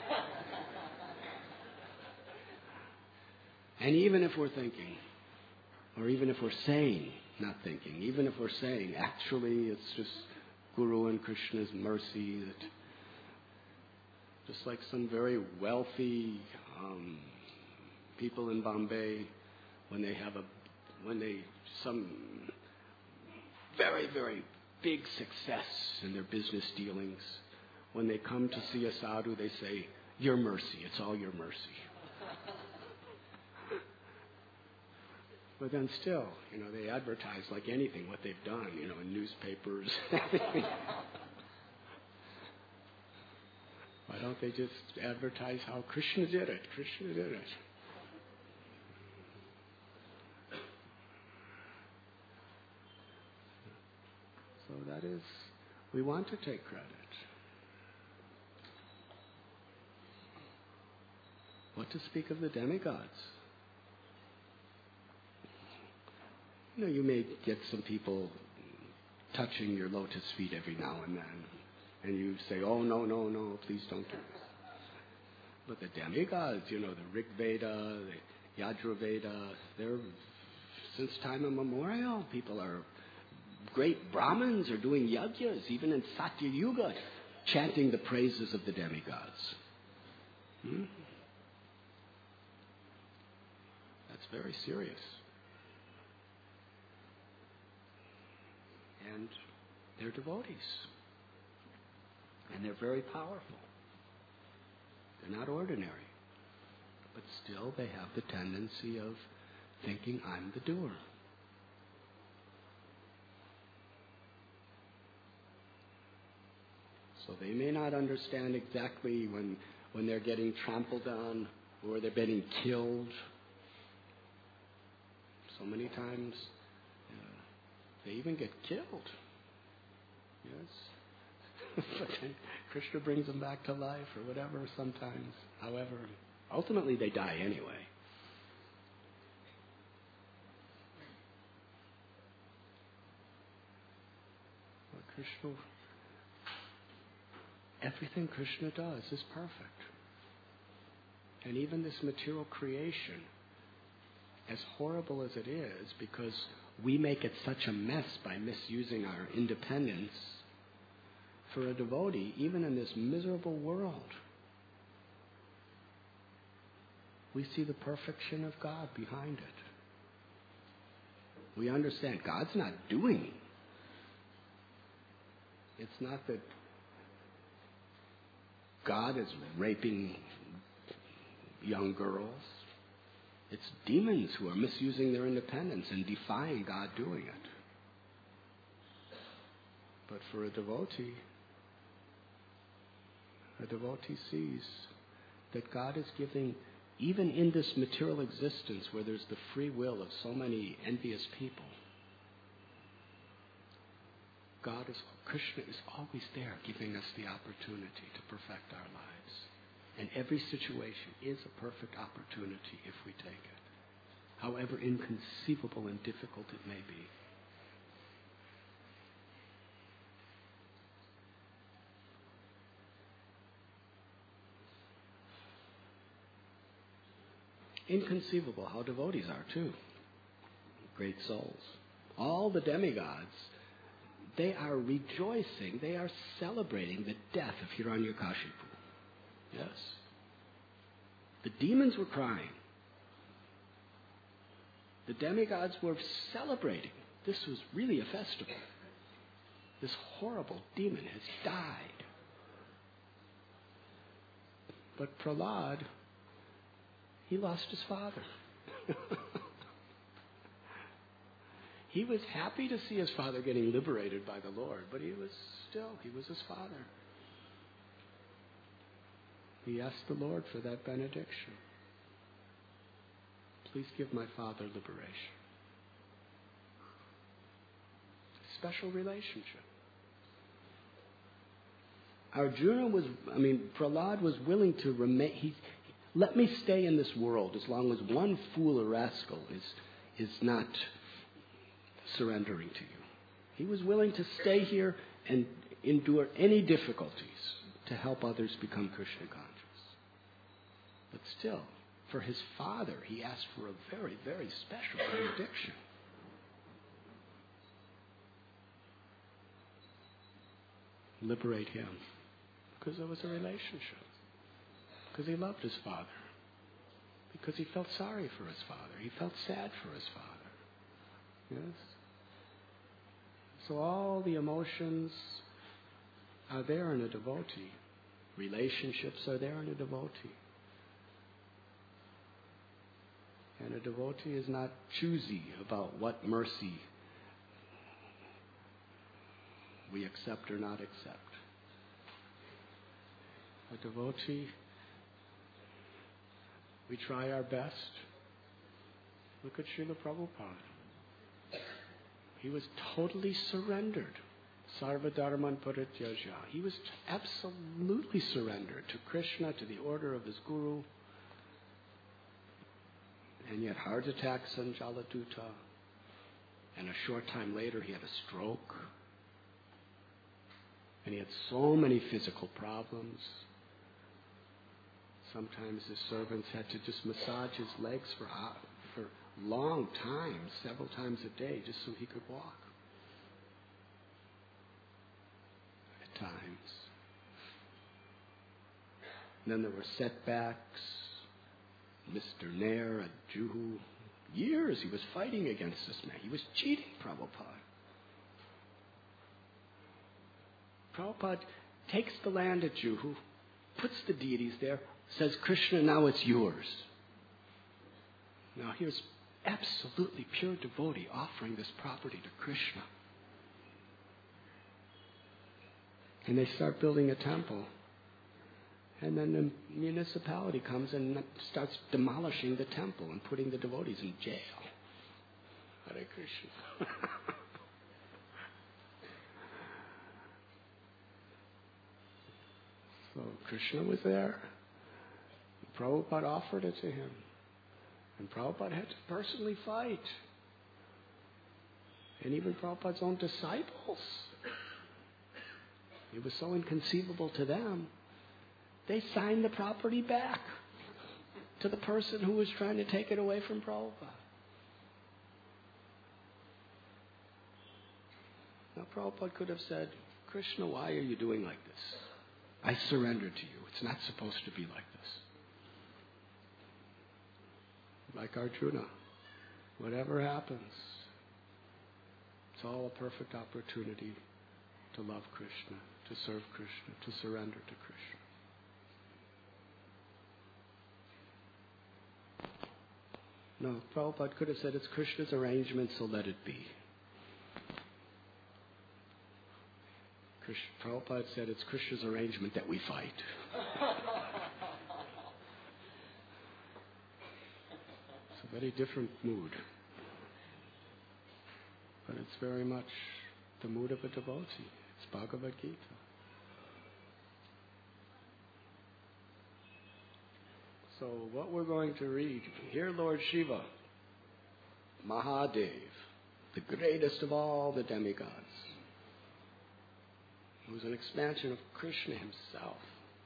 And even if we're thinking, or even if we're saying, not thinking, even if we're saying, actually it's just Guru and Krishna's mercy that just like some very wealthy um, people in Bombay, when they have a, when they, some very, very big success in their business dealings, when they come to see a sadhu, they say, your mercy, it's all your mercy. But then still, you know, they advertise like anything what they've done, you know, in newspapers. Why don't they just advertise how Krishna did it? Krishna did it. So that is, we want to take credit. What to speak of the demigods? You know, you may get some people touching your lotus feet every now and then, and you say, oh, no, no, no, please don't do this. But the demigods, you know, the Rig Veda, the Yajurveda, they're, since time immemorial, people are, great Brahmins are doing yajnas, even in Satya Yuga, chanting the praises of the demigods. Hmm? That's very serious. And they're devotees. And they're very powerful. They're not ordinary. But still they have the tendency of thinking, I'm the doer. So they may not understand exactly when, when they're getting trampled on or they're getting killed. So many times they even get killed. Yes. But then Krishna brings them back to life or whatever sometimes. However, ultimately they die anyway. But Krishna, everything Krishna does is perfect. And even this material creation, as horrible as it is, because we make it such a mess by misusing our independence, for a devotee, even in this miserable world, we see the perfection of God behind it. We understand God's not doing. It's not that God is raping young girls. It's demons who are misusing their independence and defying God doing it. But for a devotee, a devotee sees that God is giving, even in this material existence where there's the free will of so many envious people, God is, Krishna is always there giving us the opportunity to perfect our lives. And every situation is a perfect opportunity if we take it, however inconceivable and difficult it may be. Inconceivable how devotees are too. Great souls. All the demigods, they are rejoicing, they are celebrating the death of Hiranyakashipu. Yes. The demons were crying. The demigods were celebrating. This was really a festival. This horrible demon has died. But Prahlad, he lost his father. He was happy to see his father getting liberated by the Lord, but he was still, he was his father. He asked the Lord for that benediction. Please give my father liberation. Special relationship. Arjuna was, I mean, Prahlad was willing to remain, he, let me stay in this world as long as one fool or rascal is, is not surrendering to you. He was willing to stay here and endure any difficulties to help others become Krishna conscious. But still, for his father, he asked for a very, very special benediction. Liberate him. Because there was a relationship. Because he loved his father. Because he felt sorry for his father. He felt sad for his father. Yes? So all the emotions are there in a devotee. Relationships are there in a devotee. And a devotee is not choosy about what mercy we accept or not accept. A devotee, we try our best. Look at Srila Prabhupada. He was totally surrendered. Sarva Dharman Parityaja. He was absolutely surrendered to Krishna, to the order of his guru. And yet heart attack Sanjaladuta. And a short time later he had a stroke. And he had so many physical problems. Sometimes his servants had to just massage his legs for, for long times, several times a day, just so he could walk. At times. And then there were setbacks. Mister Nair at Juhu, years he was fighting against this man. He was cheating Prabhupada. Prabhupada takes the land at Juhu, puts the deities there, says, Krishna, now it's yours. Now here's absolutely pure devotee offering this property to Krishna. And they start building a temple. And then the municipality comes and starts demolishing the temple and putting the devotees in jail. Hare Krishna. So Krishna was there. Prabhupada offered it to him. And Prabhupada had to personally fight. And even Prabhupada's own disciples. It was so inconceivable to them. They signed the property back to the person who was trying to take it away from Prabhupada. Now Prabhupada could have said, Krishna, why are you doing like this? I surrender to you. It's not supposed to be like this. Like Arjuna, whatever happens, it's all a perfect opportunity to love Krishna, to serve Krishna, to surrender to Krishna. No, Prabhupada could have said it's Krishna's arrangement, so let it be. Krishna, Prabhupada said it's Krishna's arrangement that we fight. It's a very different mood. But it's very much the mood of a devotee. It's Bhagavad Gita. So what we're going to read, here Lord Shiva, Mahadev, the greatest of all the demigods, who's an expansion of Krishna himself.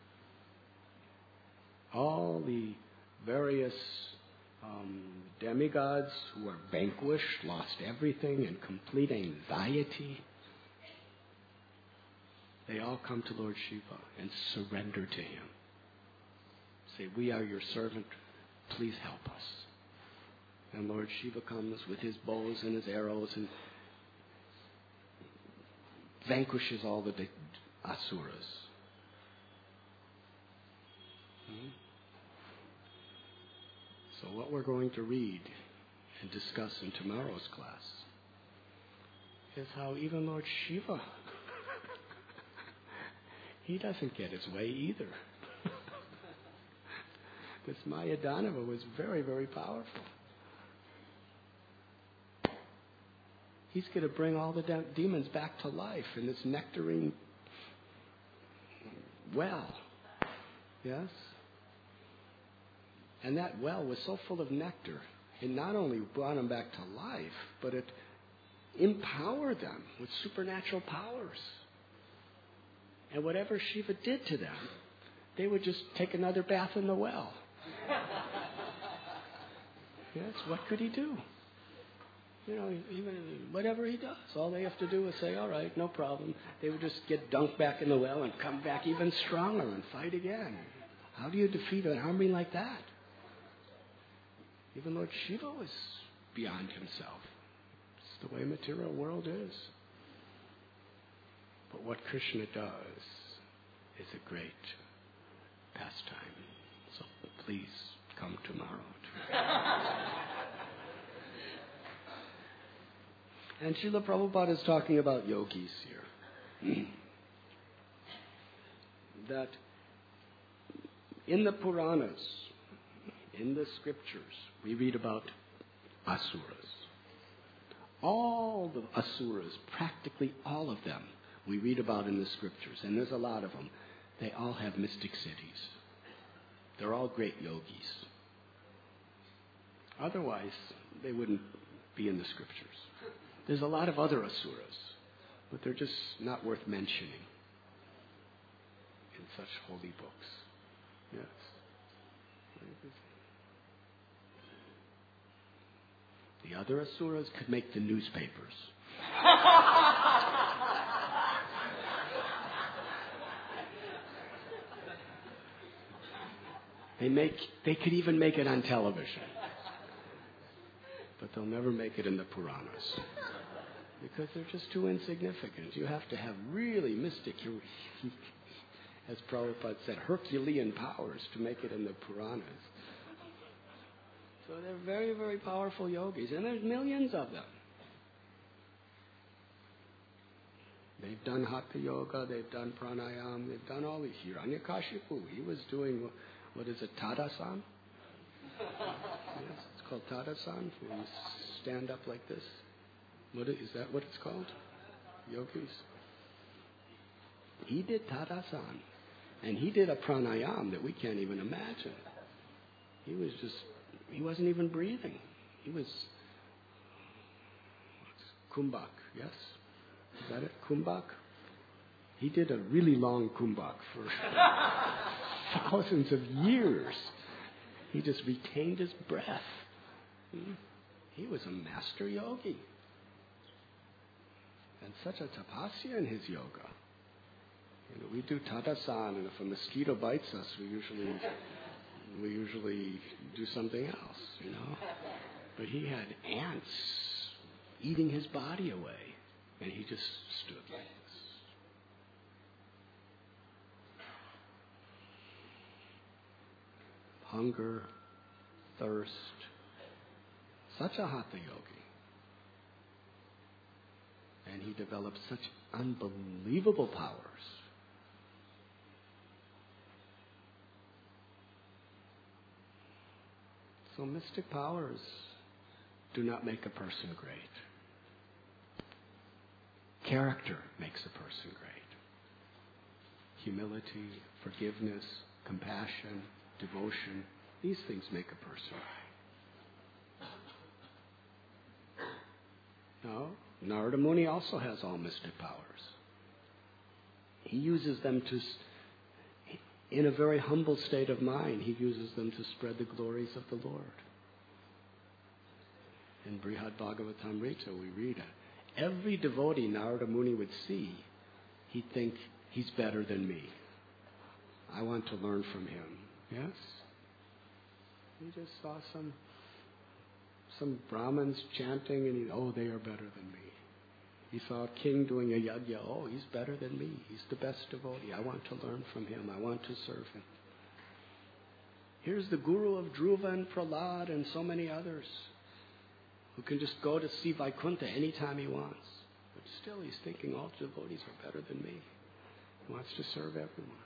All the various um, demigods who are vanquished, lost everything, in complete anxiety, they all come to Lord Shiva and surrender to him. Say, we are your servant, please help us. And Lord Shiva comes with his bows and his arrows and vanquishes all the asuras. Hmm? So what we're going to read and discuss in tomorrow's class is how even Lord Shiva, he doesn't get his way either. This Mayadanava was very, very powerful. He's going to bring all the de- demons back to life in this nectarine well. Yes? And that well was so full of nectar, it not only brought them back to life, but it empowered them with supernatural powers. And whatever Shiva did to them, they would just take another bath in the well. Yes, what could he do? You know, even whatever he does, all they have to do is say, all right, no problem. They would just get dunked back in the well and come back even stronger and fight again. How do you defeat an army like that? Even Lord Shiva was beyond himself. It's the way material world is. But what Krishna does is a great pastime. So please come tomorrow. And Srila Prabhupada is talking about yogis here. That in the Puranas, in the scriptures, we read about asuras. All the asuras, practically all of them, we read about in the scriptures, and there's a lot of them. They all have mystic cities. They're all great yogis. Otherwise, they wouldn't be in the scriptures. There's a lot of other asuras, but they're just not worth mentioning in such holy books. Yes. The other asuras could make the newspapers. They make, they could even make it on television. But they'll never make it in the Puranas. Because they're just too insignificant. You have to have really mystic, as Prabhupada said, Herculean powers to make it in the Puranas. So they're very, very powerful yogis. And there's millions of them. They've done Hatha Yoga, they've done Pranayama, they've done all these. Hiranyakashipu, he was doing, what is it, Tadasan? Yes, it's called Tadasan, where you stand up like this. What is, is that what it's called? Yogis. He did Tadasan. And he did a pranayam that we can't even imagine. He was just, he wasn't even breathing. He was, kumbhak, yes? Is that it? Kumbhak? He did a really long kumbhak for thousands of years. He just retained his breath. He was a master yogi. And such a tapasya in his yoga. You know, we do Tadasan, and if a mosquito bites us, we usually we usually do something else, you know. But he had ants eating his body away, and he just stood like this. Hunger, thirst, such a hatha yogi. And he developed such unbelievable powers. So mystic powers do not make a person great. Character makes a person great. Humility, forgiveness, compassion, devotion, these things make a person great. No? Narada Muni also has all mystic powers. He uses them to, in a very humble state of mind, he uses them to spread the glories of the Lord. In Brihad Bhagavatamrita we read it. Every devotee Narada Muni would see, he'd think, he's better than me. I want to learn from him. Yes? He just saw some some Brahmins chanting, and he, oh, they are better than me. He saw a king doing a yajna. Oh, he's better than me. He's the best devotee. I want to learn from him. I want to serve him. Here's the guru of Dhruva and Prahlad and so many others who can just go to see Vaikuntha anytime he wants. But still he's thinking all devotees are better than me. He wants to serve everyone.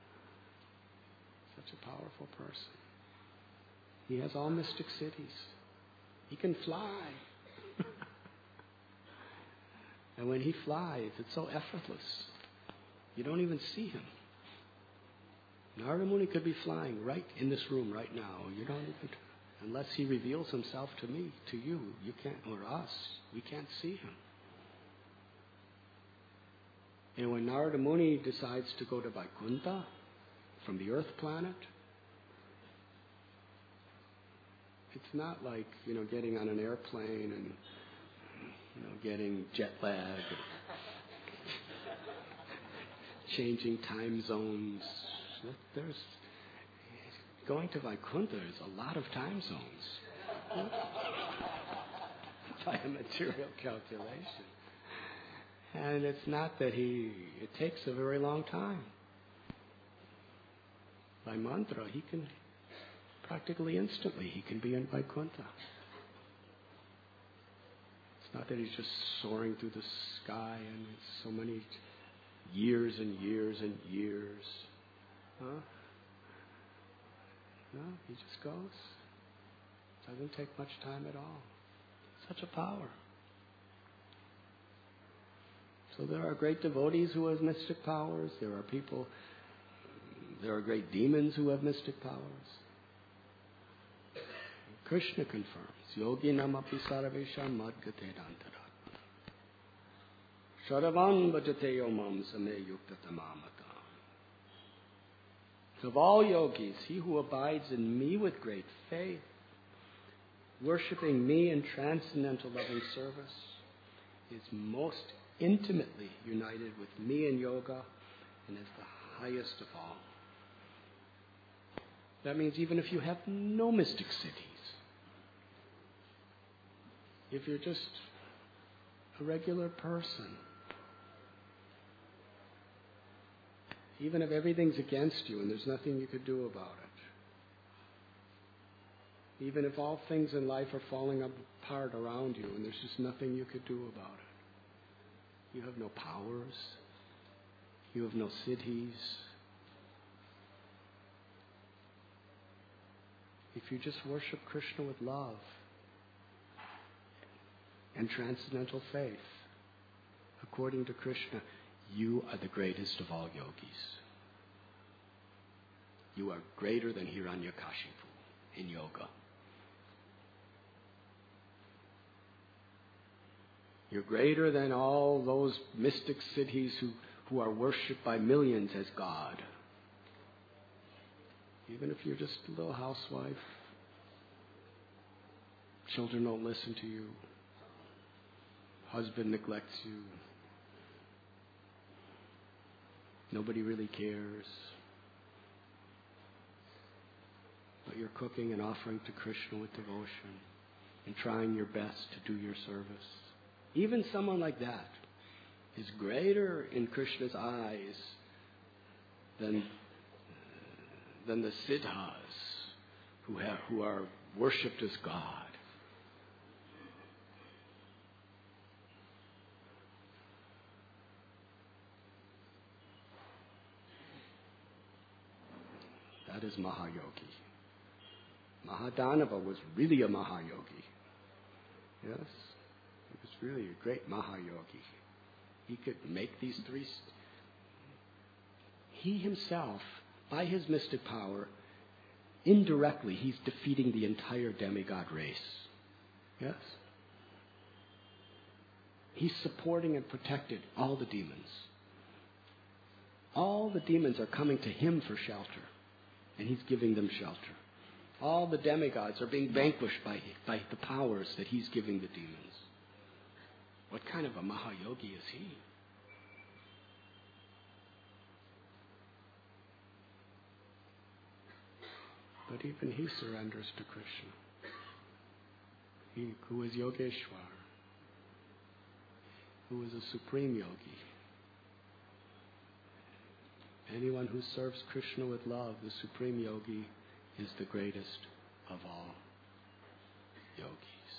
Such a powerful person. He has all mystic cities. He can fly. And when he flies, it's so effortless. You don't even see him. Narada Muni could be flying right in this room right now. You don't even... Unless he reveals himself to me, to you, you can't, or us, we can't see him. And when Narada Muni decides to go to Vaikuntha from the earth planet, it's not like, you know, getting on an airplane and, you know, getting jet lag, changing time zones. There's going to Vaikuntha is a lot of time zones by a material calculation. And it's not that he, it takes a very long time. By mantra, he can, practically instantly, he can be in Vaikuntha. It's not that he's just soaring through the sky and it's so many years and years and years. Huh? No, he just goes. Doesn't take much time at all. Such a power. So there are great devotees who have mystic powers. There are people, there are great demons who have mystic powers. Krishna confirms, Yogi namapi sarvesham madgate dantaratma. Sharavan bhajate yomam same yukta tamamata. Of all yogis, he who abides in me with great faith, worshipping me in transcendental loving service, is most intimately united with me in yoga and is the highest of all. That means even if you have no mystic siddhis, if you're just a regular person, even if everything's against you and there's nothing you could do about it, even if all things in life are falling apart around you and there's just nothing you could do about it, you have no powers, you have no siddhis. If you just worship Krishna with love and transcendental faith, according to Krishna, you are the greatest of all yogis. You are greater than Hiranyakashipu in yoga. You're greater than all those mystic siddhis who, who are worshipped by millions as God. Even if you're just a little housewife, children don't listen to you, husband neglects you, nobody really cares, but you're cooking and offering to Krishna with devotion and trying your best to do your service. Even someone like that is greater in Krishna's eyes than, than the siddhas who, have, who are worshipped as God. That is Mahayogi. Mahadanava was really a Mahayogi. Yes? He was really a great Mahayogi. He could make these three... St- he himself, by his mystic power, indirectly, he's defeating the entire demigod race. Yes? He's supporting and protecting all the demons. All the demons are coming to him for shelter, and he's giving them shelter. All the demigods are being vanquished by, by the powers that he's giving the demons. What kind of a Mahayogi is he? But even he surrenders to Krishna. He who is Yogeshwar, who is a supreme yogi. Anyone who serves Krishna with love, the supreme yogi, is the greatest of all yogis.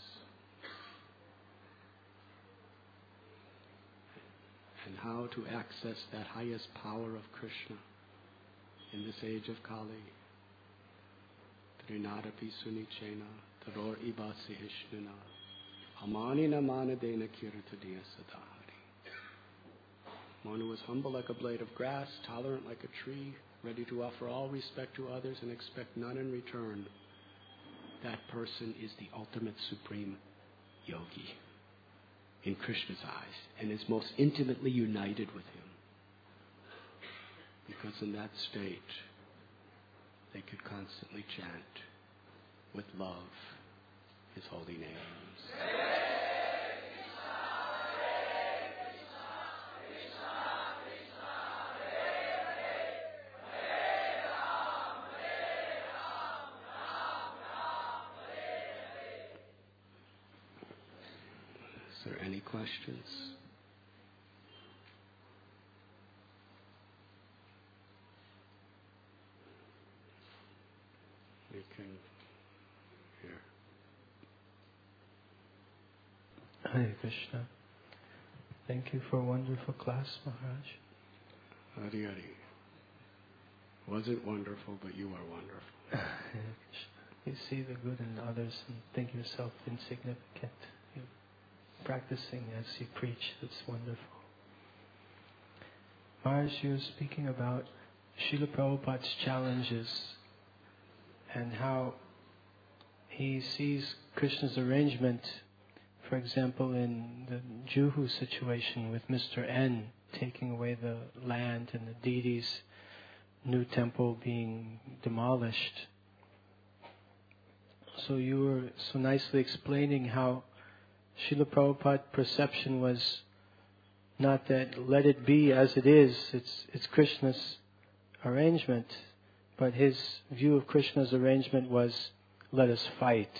And how to access that highest power of Krishna in this age of Kali. Trinadapi sunichena, taror iba sihishnana, amanina manadena kiratadiya sadahari. One who is humble like a blade of grass, tolerant like a tree, ready to offer all respect to others and expect none in return, that person is the ultimate supreme yogi in Krishna's eyes and is most intimately united with him. Because in that state, they could constantly chant with love his holy names. Is there any questions? You can hear. Hare Krishna. Thank you for a wonderful class, Maharaj. Hari Hari. Wasn't wonderful, but you are wonderful. Hare Krishna. You see the good in others and think yourself insignificant. You're practicing as you preach. That's wonderful. Maharaj, you were speaking about Srila Prabhupada's challenges and how he sees Krishna's arrangement, for example, in the Juhu situation with Mister N taking away the land and the deity's new temple being demolished. So you were so nicely explaining how Srila Prabhupada's perception was not that let it be as it is, it's, it's Krishna's arrangement, but his view of Krishna's arrangement was let us fight.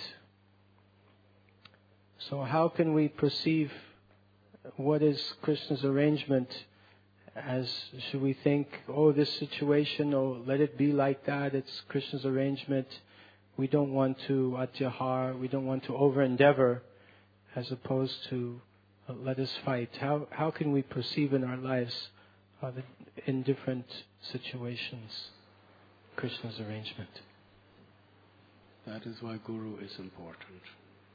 So how can we perceive what is Krishna's arrangement as, should we think, oh, this situation, oh, let it be like that, it's Krishna's arrangement, we don't want to atyahar, we don't want to over-endeavor, as opposed to uh, let us fight. How how can we perceive in our lives, uh, the, in different situations, Krishna's arrangement? That is why Guru is important.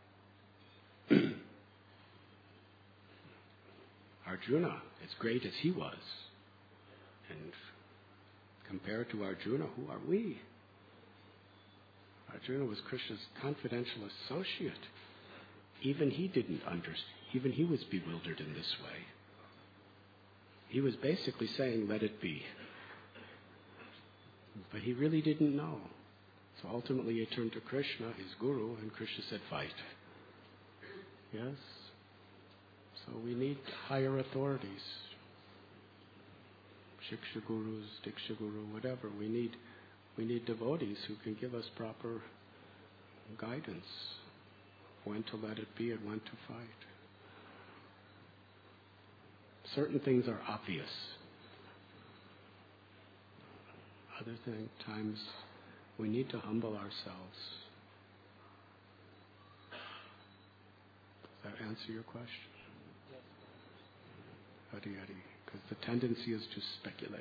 Arjuna, as great as he was, and compared to Arjuna, who are we? Arjuna was Krishna's confidential associate. Even he didn't understand. Even he was bewildered in this way. He was basically saying, let it be. But he really didn't know. So ultimately he turned to Krishna, his guru, and Krishna said, fight. Yes? So we need higher authorities. Shiksha gurus, Diksha guru, whatever. We need we need devotees who can give us proper guidance. When to let it be and when to fight. Certain things are obvious. Other thing, times we need to humble ourselves. Does that answer your question? Yes. Hari Hari. Because the tendency is to speculate.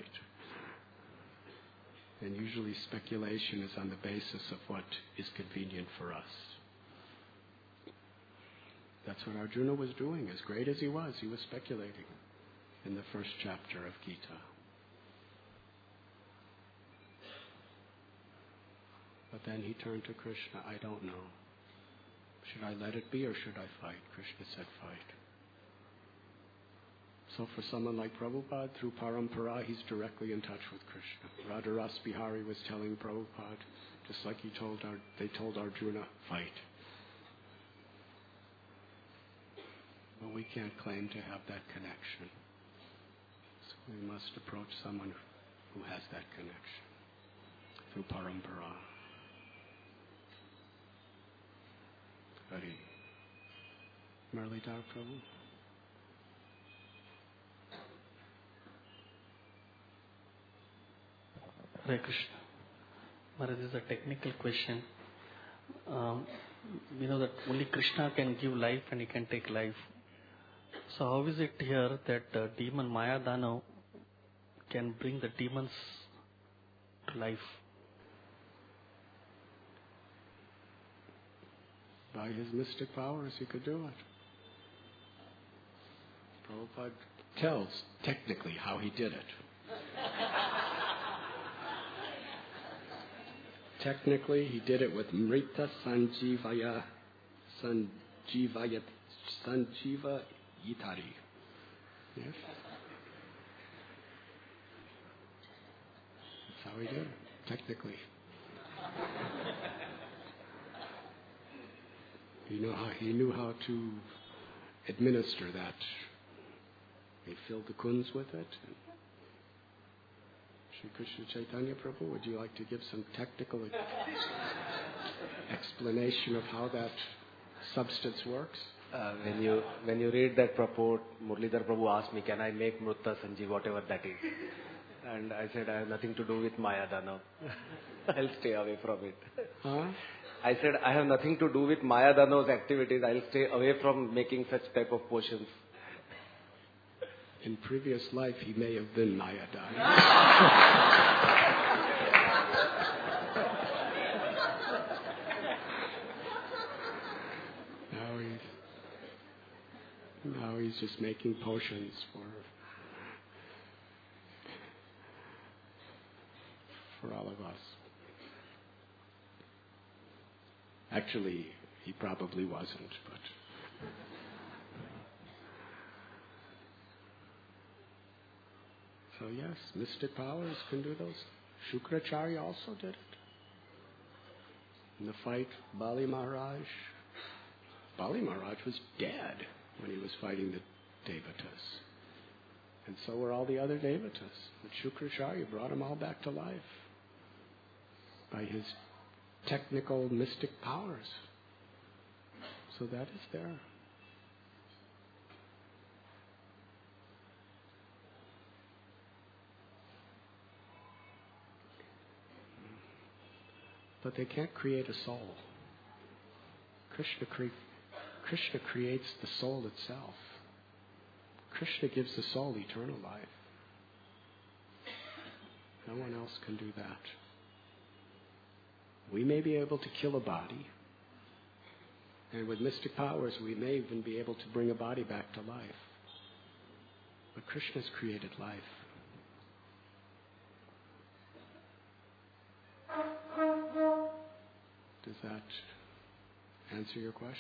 And usually speculation is on the basis of what is convenient for us. That's what Arjuna was doing. As great as he was, he was speculating in the first chapter of Gita. But then he turned to Krishna, I don't know. Should I let it be or should I fight? Krishna said, fight. So for someone like Prabhupada, through Parampara, he's directly in touch with Krishna. Radharas Bihari was telling Prabhupada, just like he told Ar- they told Arjuna, fight. But we can't claim to have that connection. So we must approach someone who has that connection through Parampara. Hari. Muralidhar Prabhu. Hare Krishna. Maharaj, this is a technical question. Um, we know that only Krishna can give life and he can take life. So how is it here that uh, demon Maya Danav can bring the demons to life? By his mystic powers, he could do it. Prabhupada tells technically how he did it. technically, he did it with Mrita Sanjivaya, Sanjivaya, Sanjiva Yitari. Yes? That's how he did it, technically. He knew how, he knew how to administer that. He filled the kunds with it. Sri Krishna Chaitanya Prabhu, would you like to give some technical explanation of how that substance works? Uh, when you when you read that purport, Muralidhar Prabhu asked me, can I make Mrutta Sanjeev, whatever that is? And I said, I have nothing to do with Maya Danav. I'll stay away from it. Huh? I said, I have nothing to do with Maya Danav's activities. I'll stay away from making such type of potions. In previous life, he may have been Maya Danav. now he's now he's just making potions for for all of us. Actually, he probably wasn't, but. So yes, mystic powers can do those. Shukracharya also did it. In the fight, Bali Maharaj, Bali Maharaj was dead when he was fighting the Devatas. And so were all the other Devatas. But Shukracharya brought them all back to life by his technical mystic powers. So that is there. But they can't create a soul. Krishna, cre- Krishna creates the soul itself. Krishna gives the soul eternal life. No one else can do that. We may be able to kill a body, and with mystic powers we may even be able to bring a body back to life. But Krishna's created life. Does that answer your question?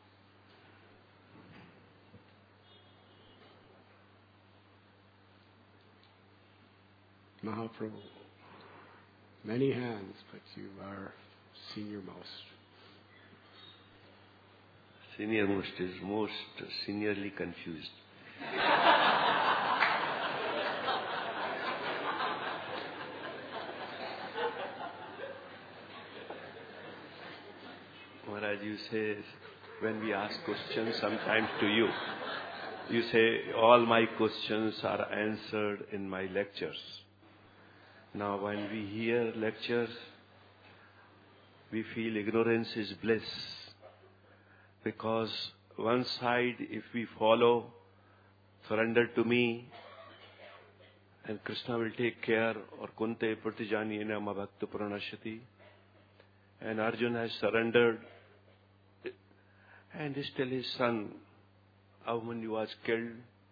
Mahaprabhu, many hands, but you are senior most. Senior most is most seniorly confused. Maharaj, you say, when we ask questions sometimes to you, you say, all my questions are answered in my lectures. Now when we hear lectures, we feel ignorance is bliss. Because one side, if we follow, surrender to me, and Krishna will take care, or kunte pratijani nama bhakta pranashati, and Arjuna has surrendered, and still his son, Abhimanyu, was killed.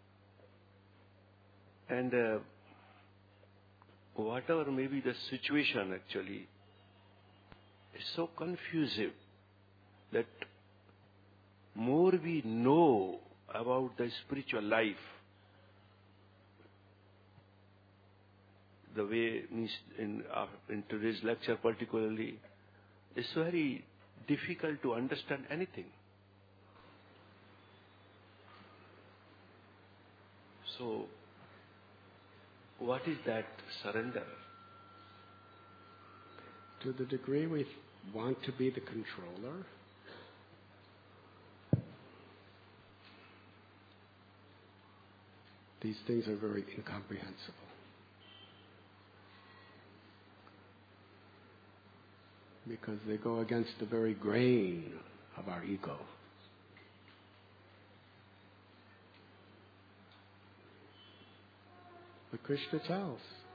And uh, whatever may be the situation actually, is so confusive that more we know about the spiritual life, the way in, uh, in today's lecture particularly, it's very difficult to understand anything. So, what is that surrender? To the degree we want to be the controller, these things are very incomprehensible. Because they go against the very grain of our ego. But Krishna tells,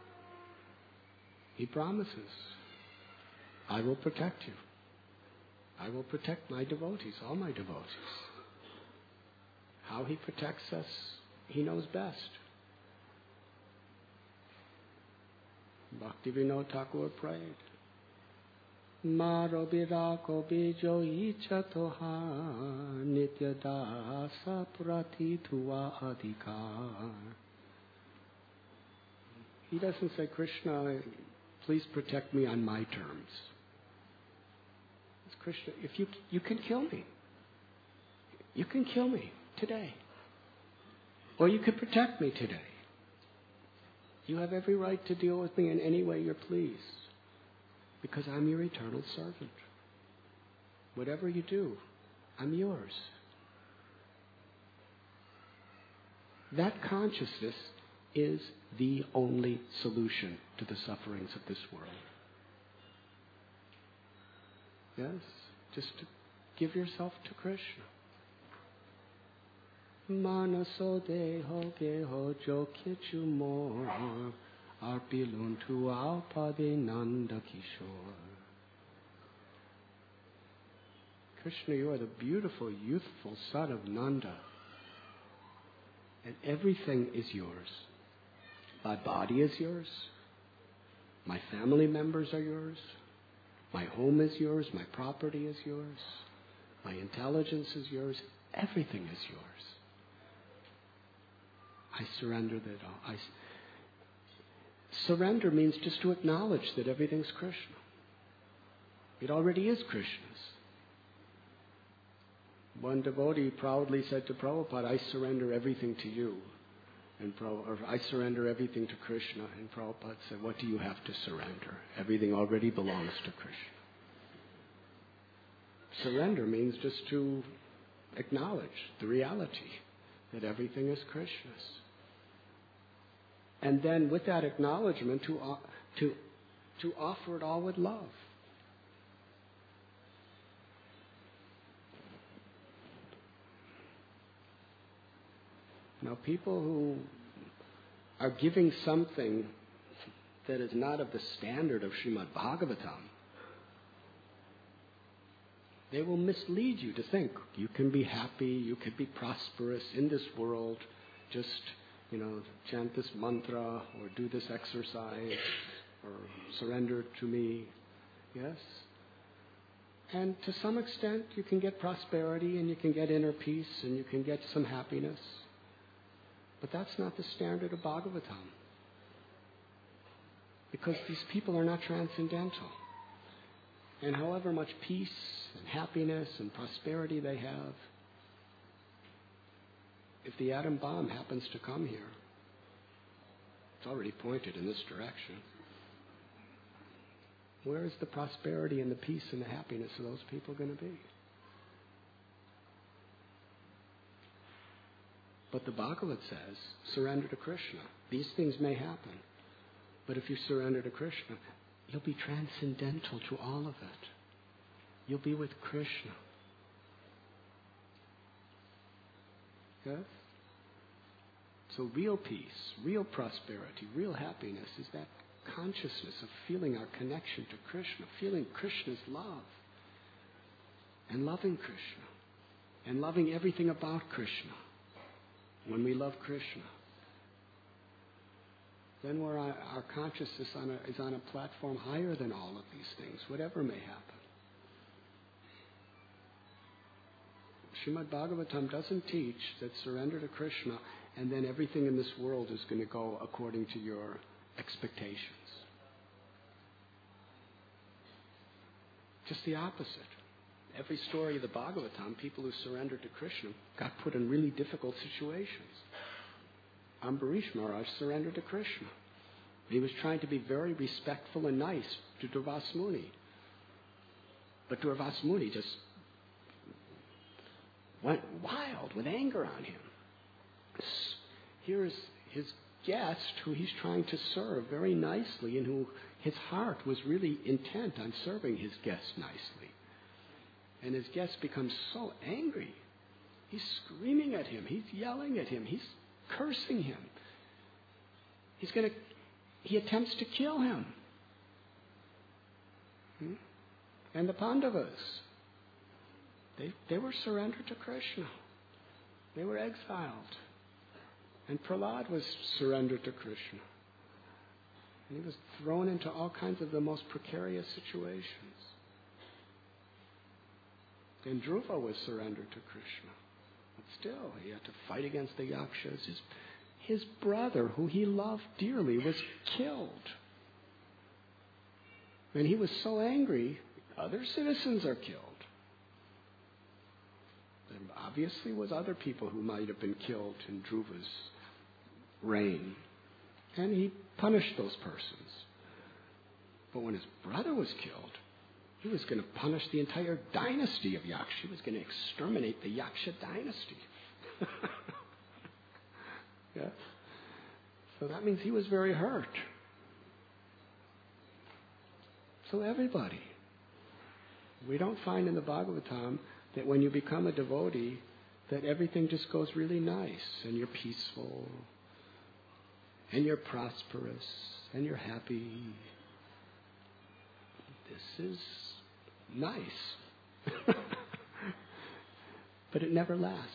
he promises, I will protect you. I will protect my devotees, all my devotees. How he protects us, he knows best. Bhakti Vinod Thakur prayed, Maro birako bijo icha toha nitya dasa pratitva adhikar. He doesn't say, Krishna, please protect me on my terms. It's Krishna, if you you can kill me. You can kill me today. Or you can protect me today. You have every right to deal with me in any way you please. Because I'm your eternal servant. Whatever you do, I'm yours. That consciousness is the only solution to the sufferings of this world. Yes? Just to give yourself to Krishna. Manaso deho geho jo kichu more arpilun tu alpade nanda kishore. Krishna, you are the beautiful, youthful son of Nanda. And everything is yours. My body is yours. My family members are yours. My home is yours. My property is yours. My intelligence is yours. Everything is yours. I surrender that all. I, surrender means just to acknowledge that everything's Krishna. It already is Krishna's. One devotee proudly said to Prabhupada, I surrender everything to you. And Prabhupada, or I surrender everything to Krishna. And Prabhupada said, what do you have to surrender? Everything already belongs to Krishna. Surrender means just to acknowledge the reality that everything is Krishna's. And then with that acknowledgement, to, uh, to, to offer it all with love. Now, people who are giving something that is not of the standard of Srimad Bhagavatam, they will mislead you to think you can be happy, you can be prosperous in this world, just, you know, chant this mantra or do this exercise or surrender to me. Yes? And to some extent, you can get prosperity and you can get inner peace and you can get some happiness. But that's not the standard of Bhagavatam. Because these people are not transcendental. And however much peace and happiness and prosperity they have, if the atom bomb happens to come here, it's already pointed in this direction. Where is the prosperity and the peace and the happiness of those people going to be? But the Bhagavad says, surrender to Krishna. These things may happen. But if you surrender to Krishna, you'll be transcendental to all of it. You'll be with Krishna. Yes? So real peace, real prosperity, real happiness is that consciousness of feeling our connection to Krishna, feeling Krishna's love, and loving Krishna, and loving everything about Krishna. When we love Krishna, then we're, our consciousness on a, is on a platform higher than all of these things, whatever may happen. Srimad Bhagavatam doesn't teach that surrender to Krishna and then everything in this world is going to go according to your expectations. Just the opposite. Every story of the Bhagavatam, people who surrendered to Krishna got put in really difficult situations. Ambarish Maharaj surrendered to Krishna. He was trying to be very respectful and nice to Durvas Muni. But Durvas Muni just went wild with anger on him. Here's his guest who he's trying to serve very nicely and who his heart was really intent on serving his guest nicely. And his guest becomes so angry. He's screaming at him. He's yelling at him. He's cursing him. He's going to, he attempts to kill him. Hmm? And the Pandavas, they, they were surrendered to Krishna. They were exiled. And Prahlad was surrendered to Krishna. And he was thrown into all kinds of the most precarious situations. And Dhruva was surrendered to Krishna. But still, he had to fight against the Yakshas. His, his brother, who he loved dearly, was killed. And he was so angry, other citizens are killed. There obviously was other people who might have been killed in Dhruva's reign. And he punished those persons. But when his brother was killed, he was going to punish the entire dynasty of Yaksha. He was going to exterminate the Yaksha dynasty. Yeah. So that means he was very hurt. So everybody. We don't find in the Bhagavatam that when you become a devotee, that everything just goes really nice, and you're peaceful, and you're prosperous, and you're happy. This is nice. But it never lasts.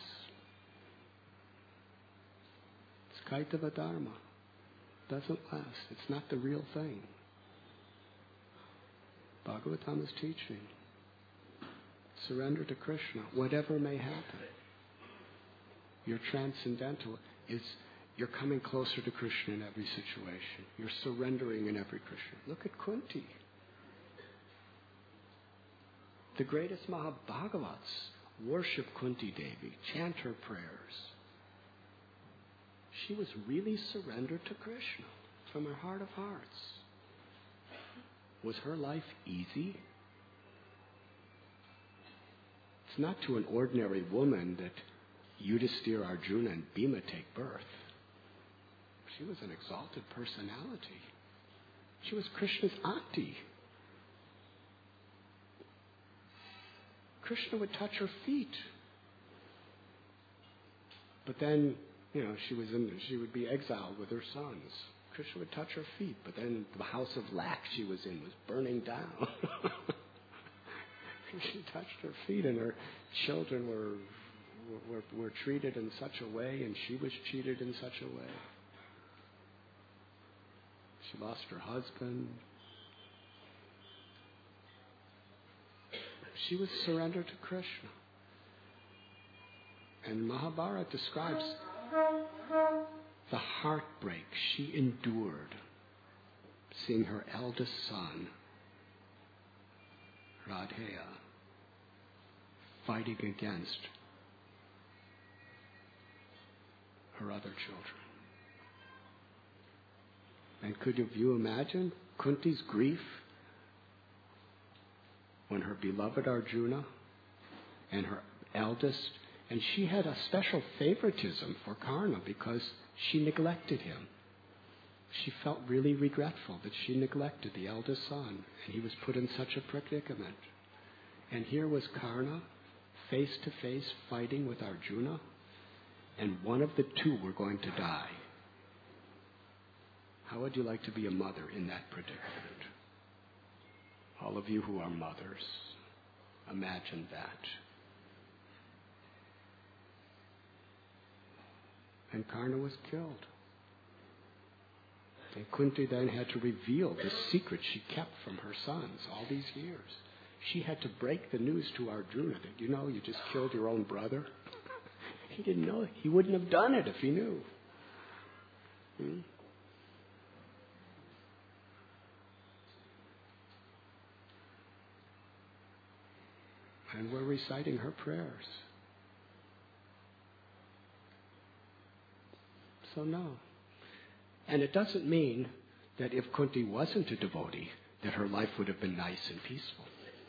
It's Kaitava Dharma. Doesn't last. It's not the real thing. Bhagavatam is teaching. Surrender to Krishna, whatever may happen. You're transcendental. It's, you're coming closer to Krishna in every situation. You're surrendering in every Krishna. Look at Kunti. The greatest Mahabhagavats worship Kunti Devi, chant her prayers. She was really surrendered to Krishna from her heart of hearts. Was her life easy? It's not to an ordinary woman that Yudhisthira, Arjuna, and Bhima take birth. She was an exalted personality. She was Krishna's auntie. Krishna would touch her feet. But then, you know, she was in, she would be exiled with her sons. Krishna would touch her feet, but then the house of lack she was in was burning down. She touched her feet, and her children were, were were treated in such a way, and she was treated in such a way. She lost her husband. She was surrendered to Krishna. And Mahabharata describes the heartbreak she endured seeing her eldest son, Radheya, fighting against her other children. And could you imagine Kunti's grief when her beloved Arjuna and her eldest, and she had a special favoritism for Karna because she neglected him. She felt really regretful that she neglected the eldest son, and he was put in such a predicament. And here was Karna, face to face, fighting with Arjuna, and one of the two were going to die. How would you like to be a mother in that predicament? All of you who are mothers, imagine that. And Karna was killed. And Kunti then had to reveal the secret she kept from her sons all these years. She had to break the news to Arjuna that, you know, you just killed your own brother. He didn't know it. He wouldn't have done it if he knew. Hmm? And we're reciting her prayers. So no. And it doesn't mean that if Kunti wasn't a devotee, that her life would have been nice and peaceful.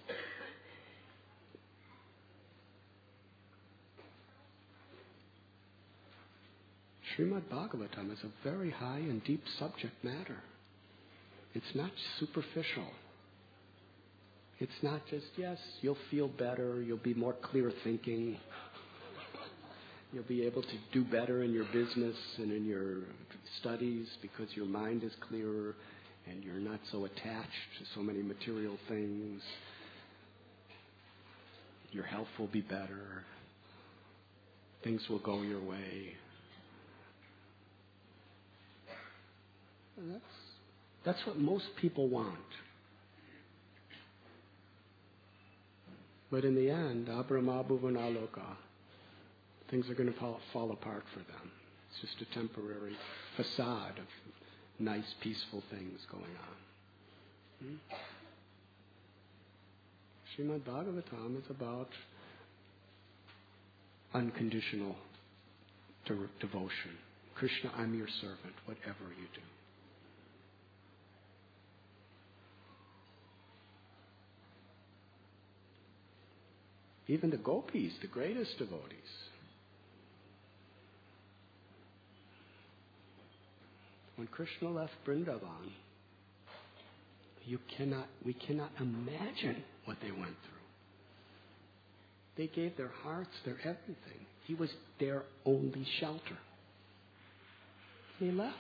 Srimad Bhagavatam is a very high and deep subject matter. It's not superficial. It's not just, yes, you'll feel better, you'll be more clear thinking, you'll be able to do better in your business and in your studies because your mind is clearer and you're not so attached to so many material things. Your health will be better. Things will go your way. And that's, that's what most people want. But in the end, Abrahma Bhuvanaloka, things are going to fall, fall apart for them. It's just a temporary facade of nice, peaceful things going on. Hmm? Srimad Bhagavatam is about unconditional de- devotion. Krishna, I'm your servant, whatever you do. Even the gopis, the greatest devotees, when Krishna left Vrindavan, you cannot, we cannot imagine what they went through. They gave their hearts, their everything. He was their only shelter. They left.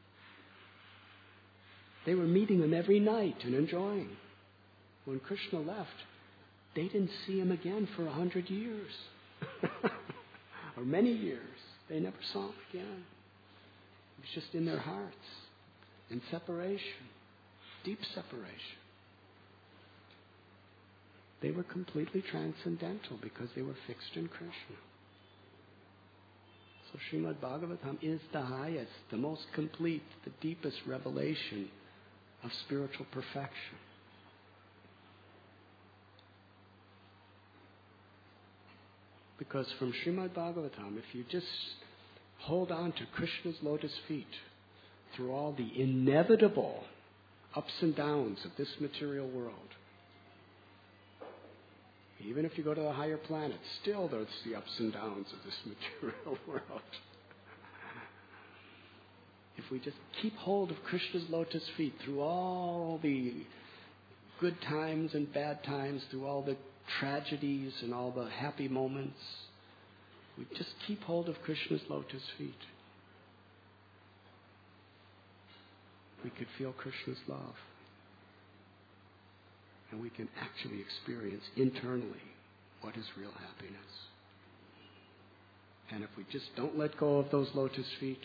They were meeting him every night and enjoying. When Krishna left, they didn't see him again for a hundred years. Or many years. They never saw him again. It was just in their hearts. In separation. Deep separation. They were completely transcendental because they were fixed in Krishna. So Srimad Bhagavatam is the highest, the most complete, the deepest revelation of spiritual perfection. Because from Srimad Bhagavatam, if you just hold on to Krishna's lotus feet through all the inevitable ups and downs of this material world, even if you go to the higher planets, still there's the ups and downs of this material world. If we just keep hold of Krishna's lotus feet through all the good times and bad times, through all the tragedies and all the happy moments, we just keep hold of Krishna's lotus feet. We could feel Krishna's love. And we can actually experience internally what is real happiness. And if we just don't let go of those lotus feet,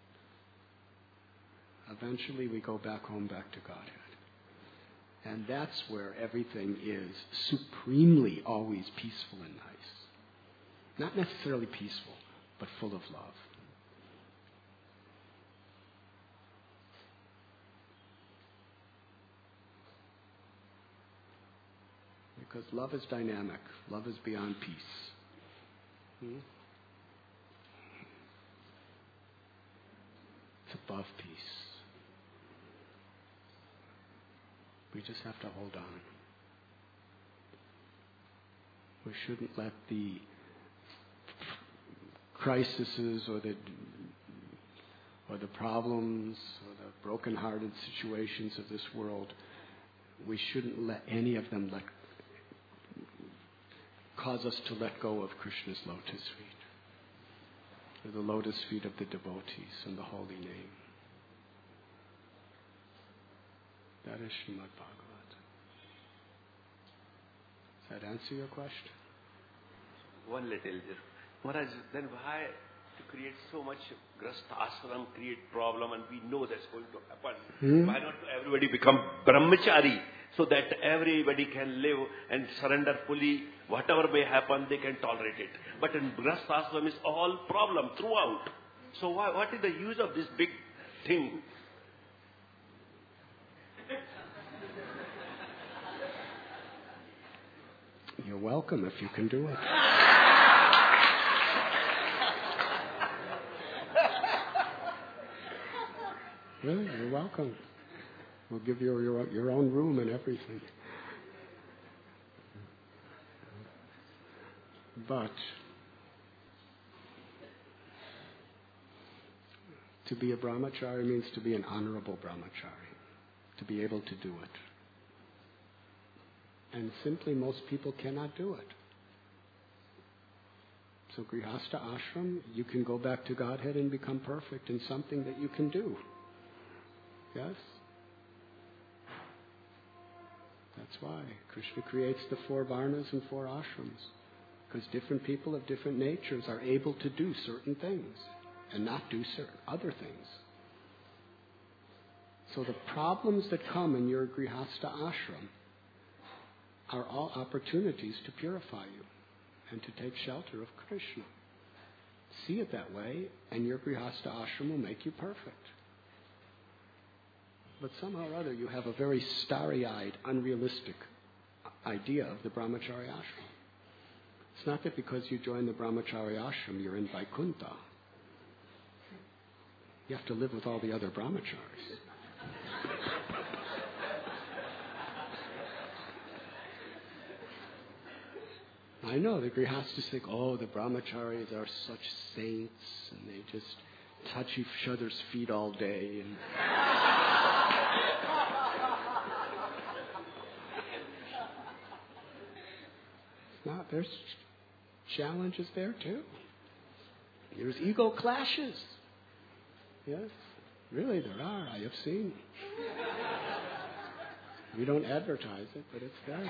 eventually we go back home, back to Godhead. And that's where everything is supremely always peaceful and nice. Not necessarily peaceful, but full of love. Because love is dynamic. Love is beyond peace. Hmm? It's above peace. We just have to hold on. We shouldn't let the crises or the or the problems or the broken-hearted situations of this world, we shouldn't let any of them let cause us to let go of Krishna's lotus feet, or the lotus feet of the devotees in the holy name. That is Srimad Bhagavatam. Does that answer your question? One little just. Maharaj, then why to create so much grasta ashram, create problem, and we know that's going to happen? Hmm? Why not everybody become brahmachari so that everybody can live and surrender fully? Whatever may happen, they can tolerate it. But in grasta ashram is all problem throughout. So why, what is the use of this big thing? You're welcome if you can do it. Really, you're welcome. We'll give you your, your own room and everything. But to be a brahmachari means to be an honorable brahmachari, to be able to do it. And simply most people cannot do it. So Grihastha ashram, you can go back to Godhead and become perfect in something that you can do. Yes? That's why Krishna creates the four varnas and four ashrams. Because different people of different natures are able to do certain things and not do certain other things. So the problems that come in your Grihastha ashram are all opportunities to purify you and to take shelter of Krishna. See it that way, and your Grihastha ashram will make you perfect. But somehow or other, you have a very starry-eyed, unrealistic idea of the brahmachari ashram. It's not that because you join the brahmachari ashram, you're in Vaikuntha. You have to live with all the other brahmacharis. I know, the grihasthas think, oh, the brahmacharis are such saints, and they just touch each other's feet all day. And it's not, there's challenges there too. There's ego clashes. Yes, really there are, I have seen. We don't advertise it, but it's there.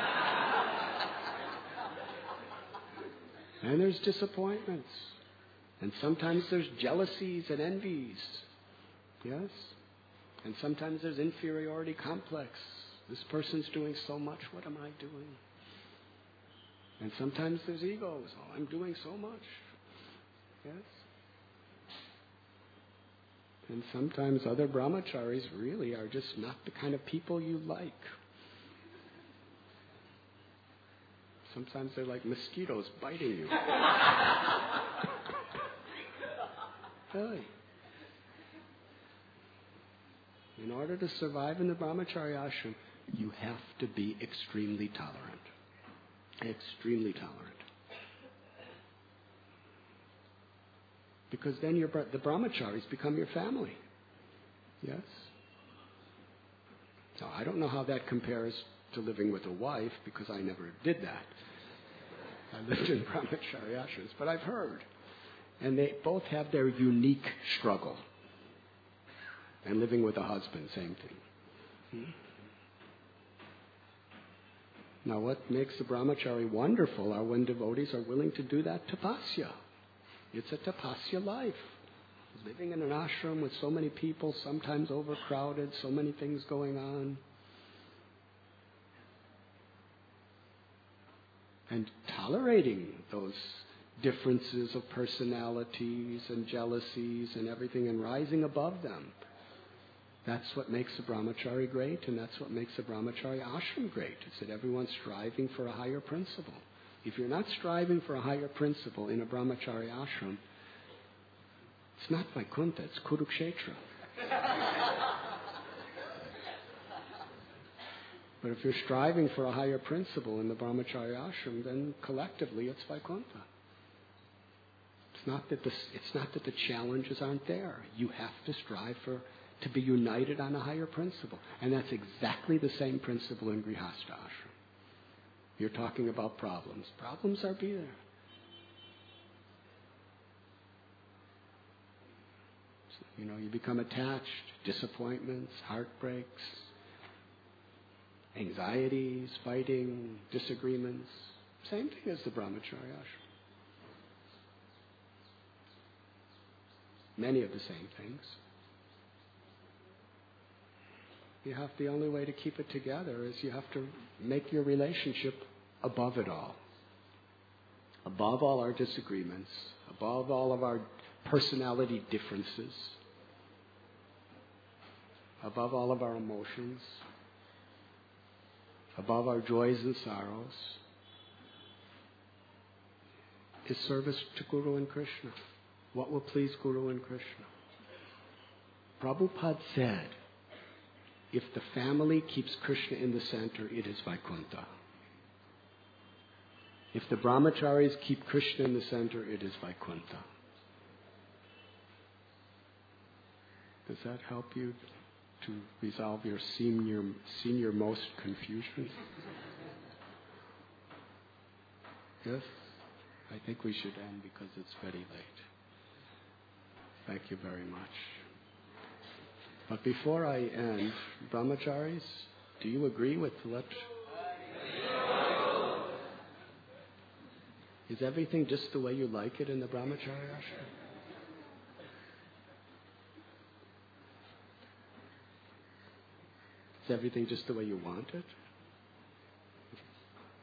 And there's disappointments. And sometimes there's jealousies and envies. Yes? And sometimes there's inferiority complex. This person's doing so much, what am I doing? And sometimes there's egos. Oh, I'm doing so much. Yes? And sometimes other brahmacharis really are just not the kind of people you like. Sometimes they're like mosquitoes biting you. Really. In order to survive in the brahmachari ashram, you have to be extremely tolerant. Extremely tolerant. Because then your, the brahmacharis become your family. Yes? Now, I don't know how that compares to living with a wife, because I never did that. I lived in brahmachari ashrams, but I've heard. And they both have their unique struggle. And living with a husband, same thing. Hmm? Now, what makes the brahmachari wonderful are when devotees are willing to do that tapasya. It's a tapasya life. Living in an ashram with so many people, sometimes overcrowded, so many things going on. And tolerating those differences of personalities and jealousies and everything and rising above them. That's what makes the brahmachari great, and that's what makes the brahmachari ashram great. It's that everyone's striving for a higher principle. If you're not striving for a higher principle in a brahmachari ashram, it's not Vaikuntha, it's Kurukshetra. But if you're striving for a higher principle in the brahmachari ashram, then collectively it's Vaikuntha. It's not that the, it's not that the challenges aren't there. You have to strive for to be united on a higher principle. And that's exactly the same principle in Grihastha ashram. You're talking about problems. Problems are be there. So, you know, you become attached, disappointments, heartbreaks, anxieties, fighting, disagreements. Same thing as the brahmachari ashram. Many of the same things. You have the only way to keep it together is you have to make your relationship above it all. Above all our disagreements, above all of our personality differences, above all of our emotions, above our joys and sorrows, is service to Guru and Krishna. What will please Guru and Krishna? Prabhupada said, if the family keeps Krishna in the center, it is Vaikuntha. If the brahmacharis keep Krishna in the center, it is Vaikuntha. Does that help you to resolve your senior, senior most confusion? Yes? I think we should end because it's very late. Thank you very much. But before I end, brahmacharis, do you agree with what? Is everything just the way you like it in the brahmachari ashram? Is everything just the way you want it?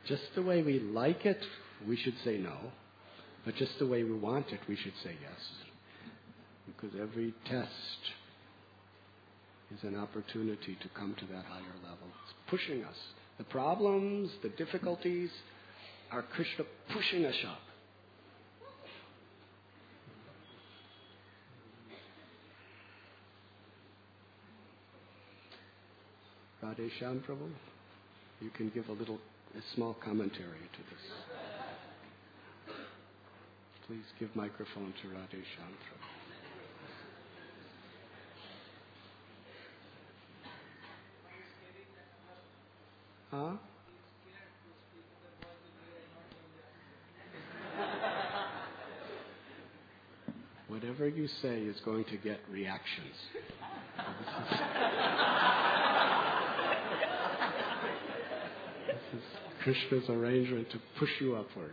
Just the way we like it, we should say no. But just the way we want it, we should say yes. Because every test is an opportunity to come to that higher level. It's pushing us. The problems, the difficulties are Krishna pushing us up. Radhe Shyam Prabhu, you can give a little, a small commentary to this. Please give microphone to Radhe Shyam Prabhu. Huh? Whatever you say is going to get reactions. This is Krishna's arrangement to push you upward.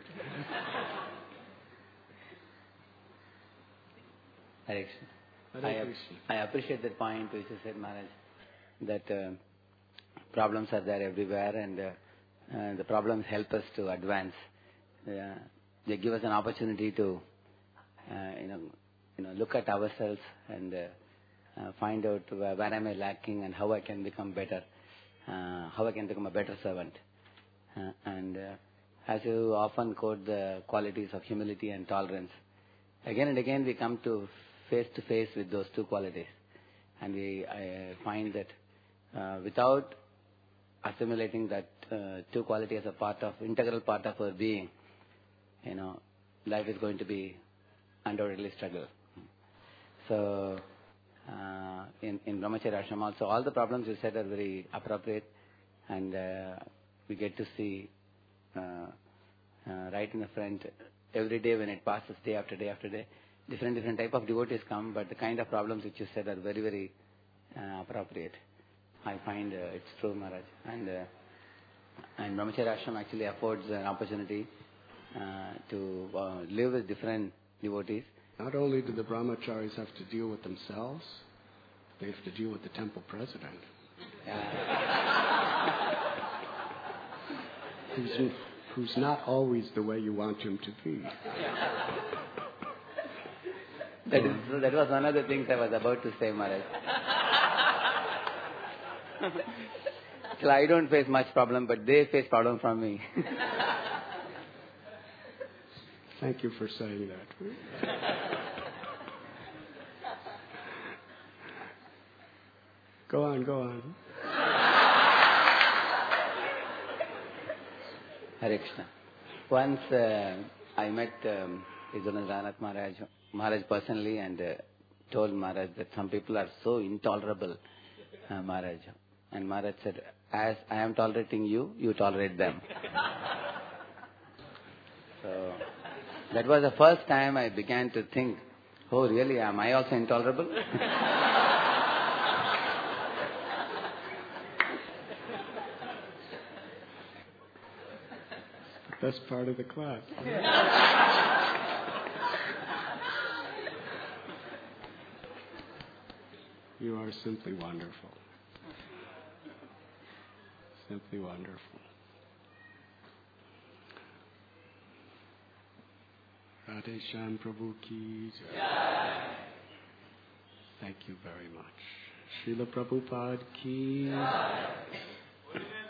Hare Krishna. Hare I, Krishna. I appreciate that point which you said, Maharaj, that uh, problems are there everywhere, and uh, uh, the problems help us to advance. Uh, they give us an opportunity to, uh, you know, you know, look at ourselves and uh, uh, find out where, where am I lacking and how I can become better, uh, how I can become a better servant. Uh, and uh, as you often quote the qualities of humility and tolerance, again and again we come to face to face with those two qualities, and we I find that uh, without assimilating that uh, two qualities as a part of integral part of our being, you know, life is going to be undoubtedly struggle. So uh, in in Brahmacharya Ashram also, all the problems you said are very appropriate, and uh, we get to see uh, uh, right in the front every day when it passes, day after day after day, different different type of devotees come, but the kind of problems which you said are very very uh, appropriate. I find uh, it's true, Maharaj. And, uh, and Brahmacharya Ashram actually affords an opportunity uh, to uh, live with different devotees. Not only do the brahmacharis have to deal with themselves, they have to deal with the temple president. who's, who's not always the way you want him to be. That is, that was one of the things I was about to say, Maharaj. So I don't face much problem, but they face problem from me. Thank you for saying that. Go on, go on. Hare Krishna. Once uh, I met um, His Holiness Ranath Maharaj, Maharaj personally, and uh, told Maharaj that some people are so intolerable, uh, Maharaj. And Maharaj said, as I am tolerating you, you tolerate them. So that was the first time I began to think, oh really, am I also intolerable? Best part of the class. You are simply wonderful. Simply wonderful. Radhe Shyam Prabhu ki jai. Thank you very much. Srila Prabhupada ki jai.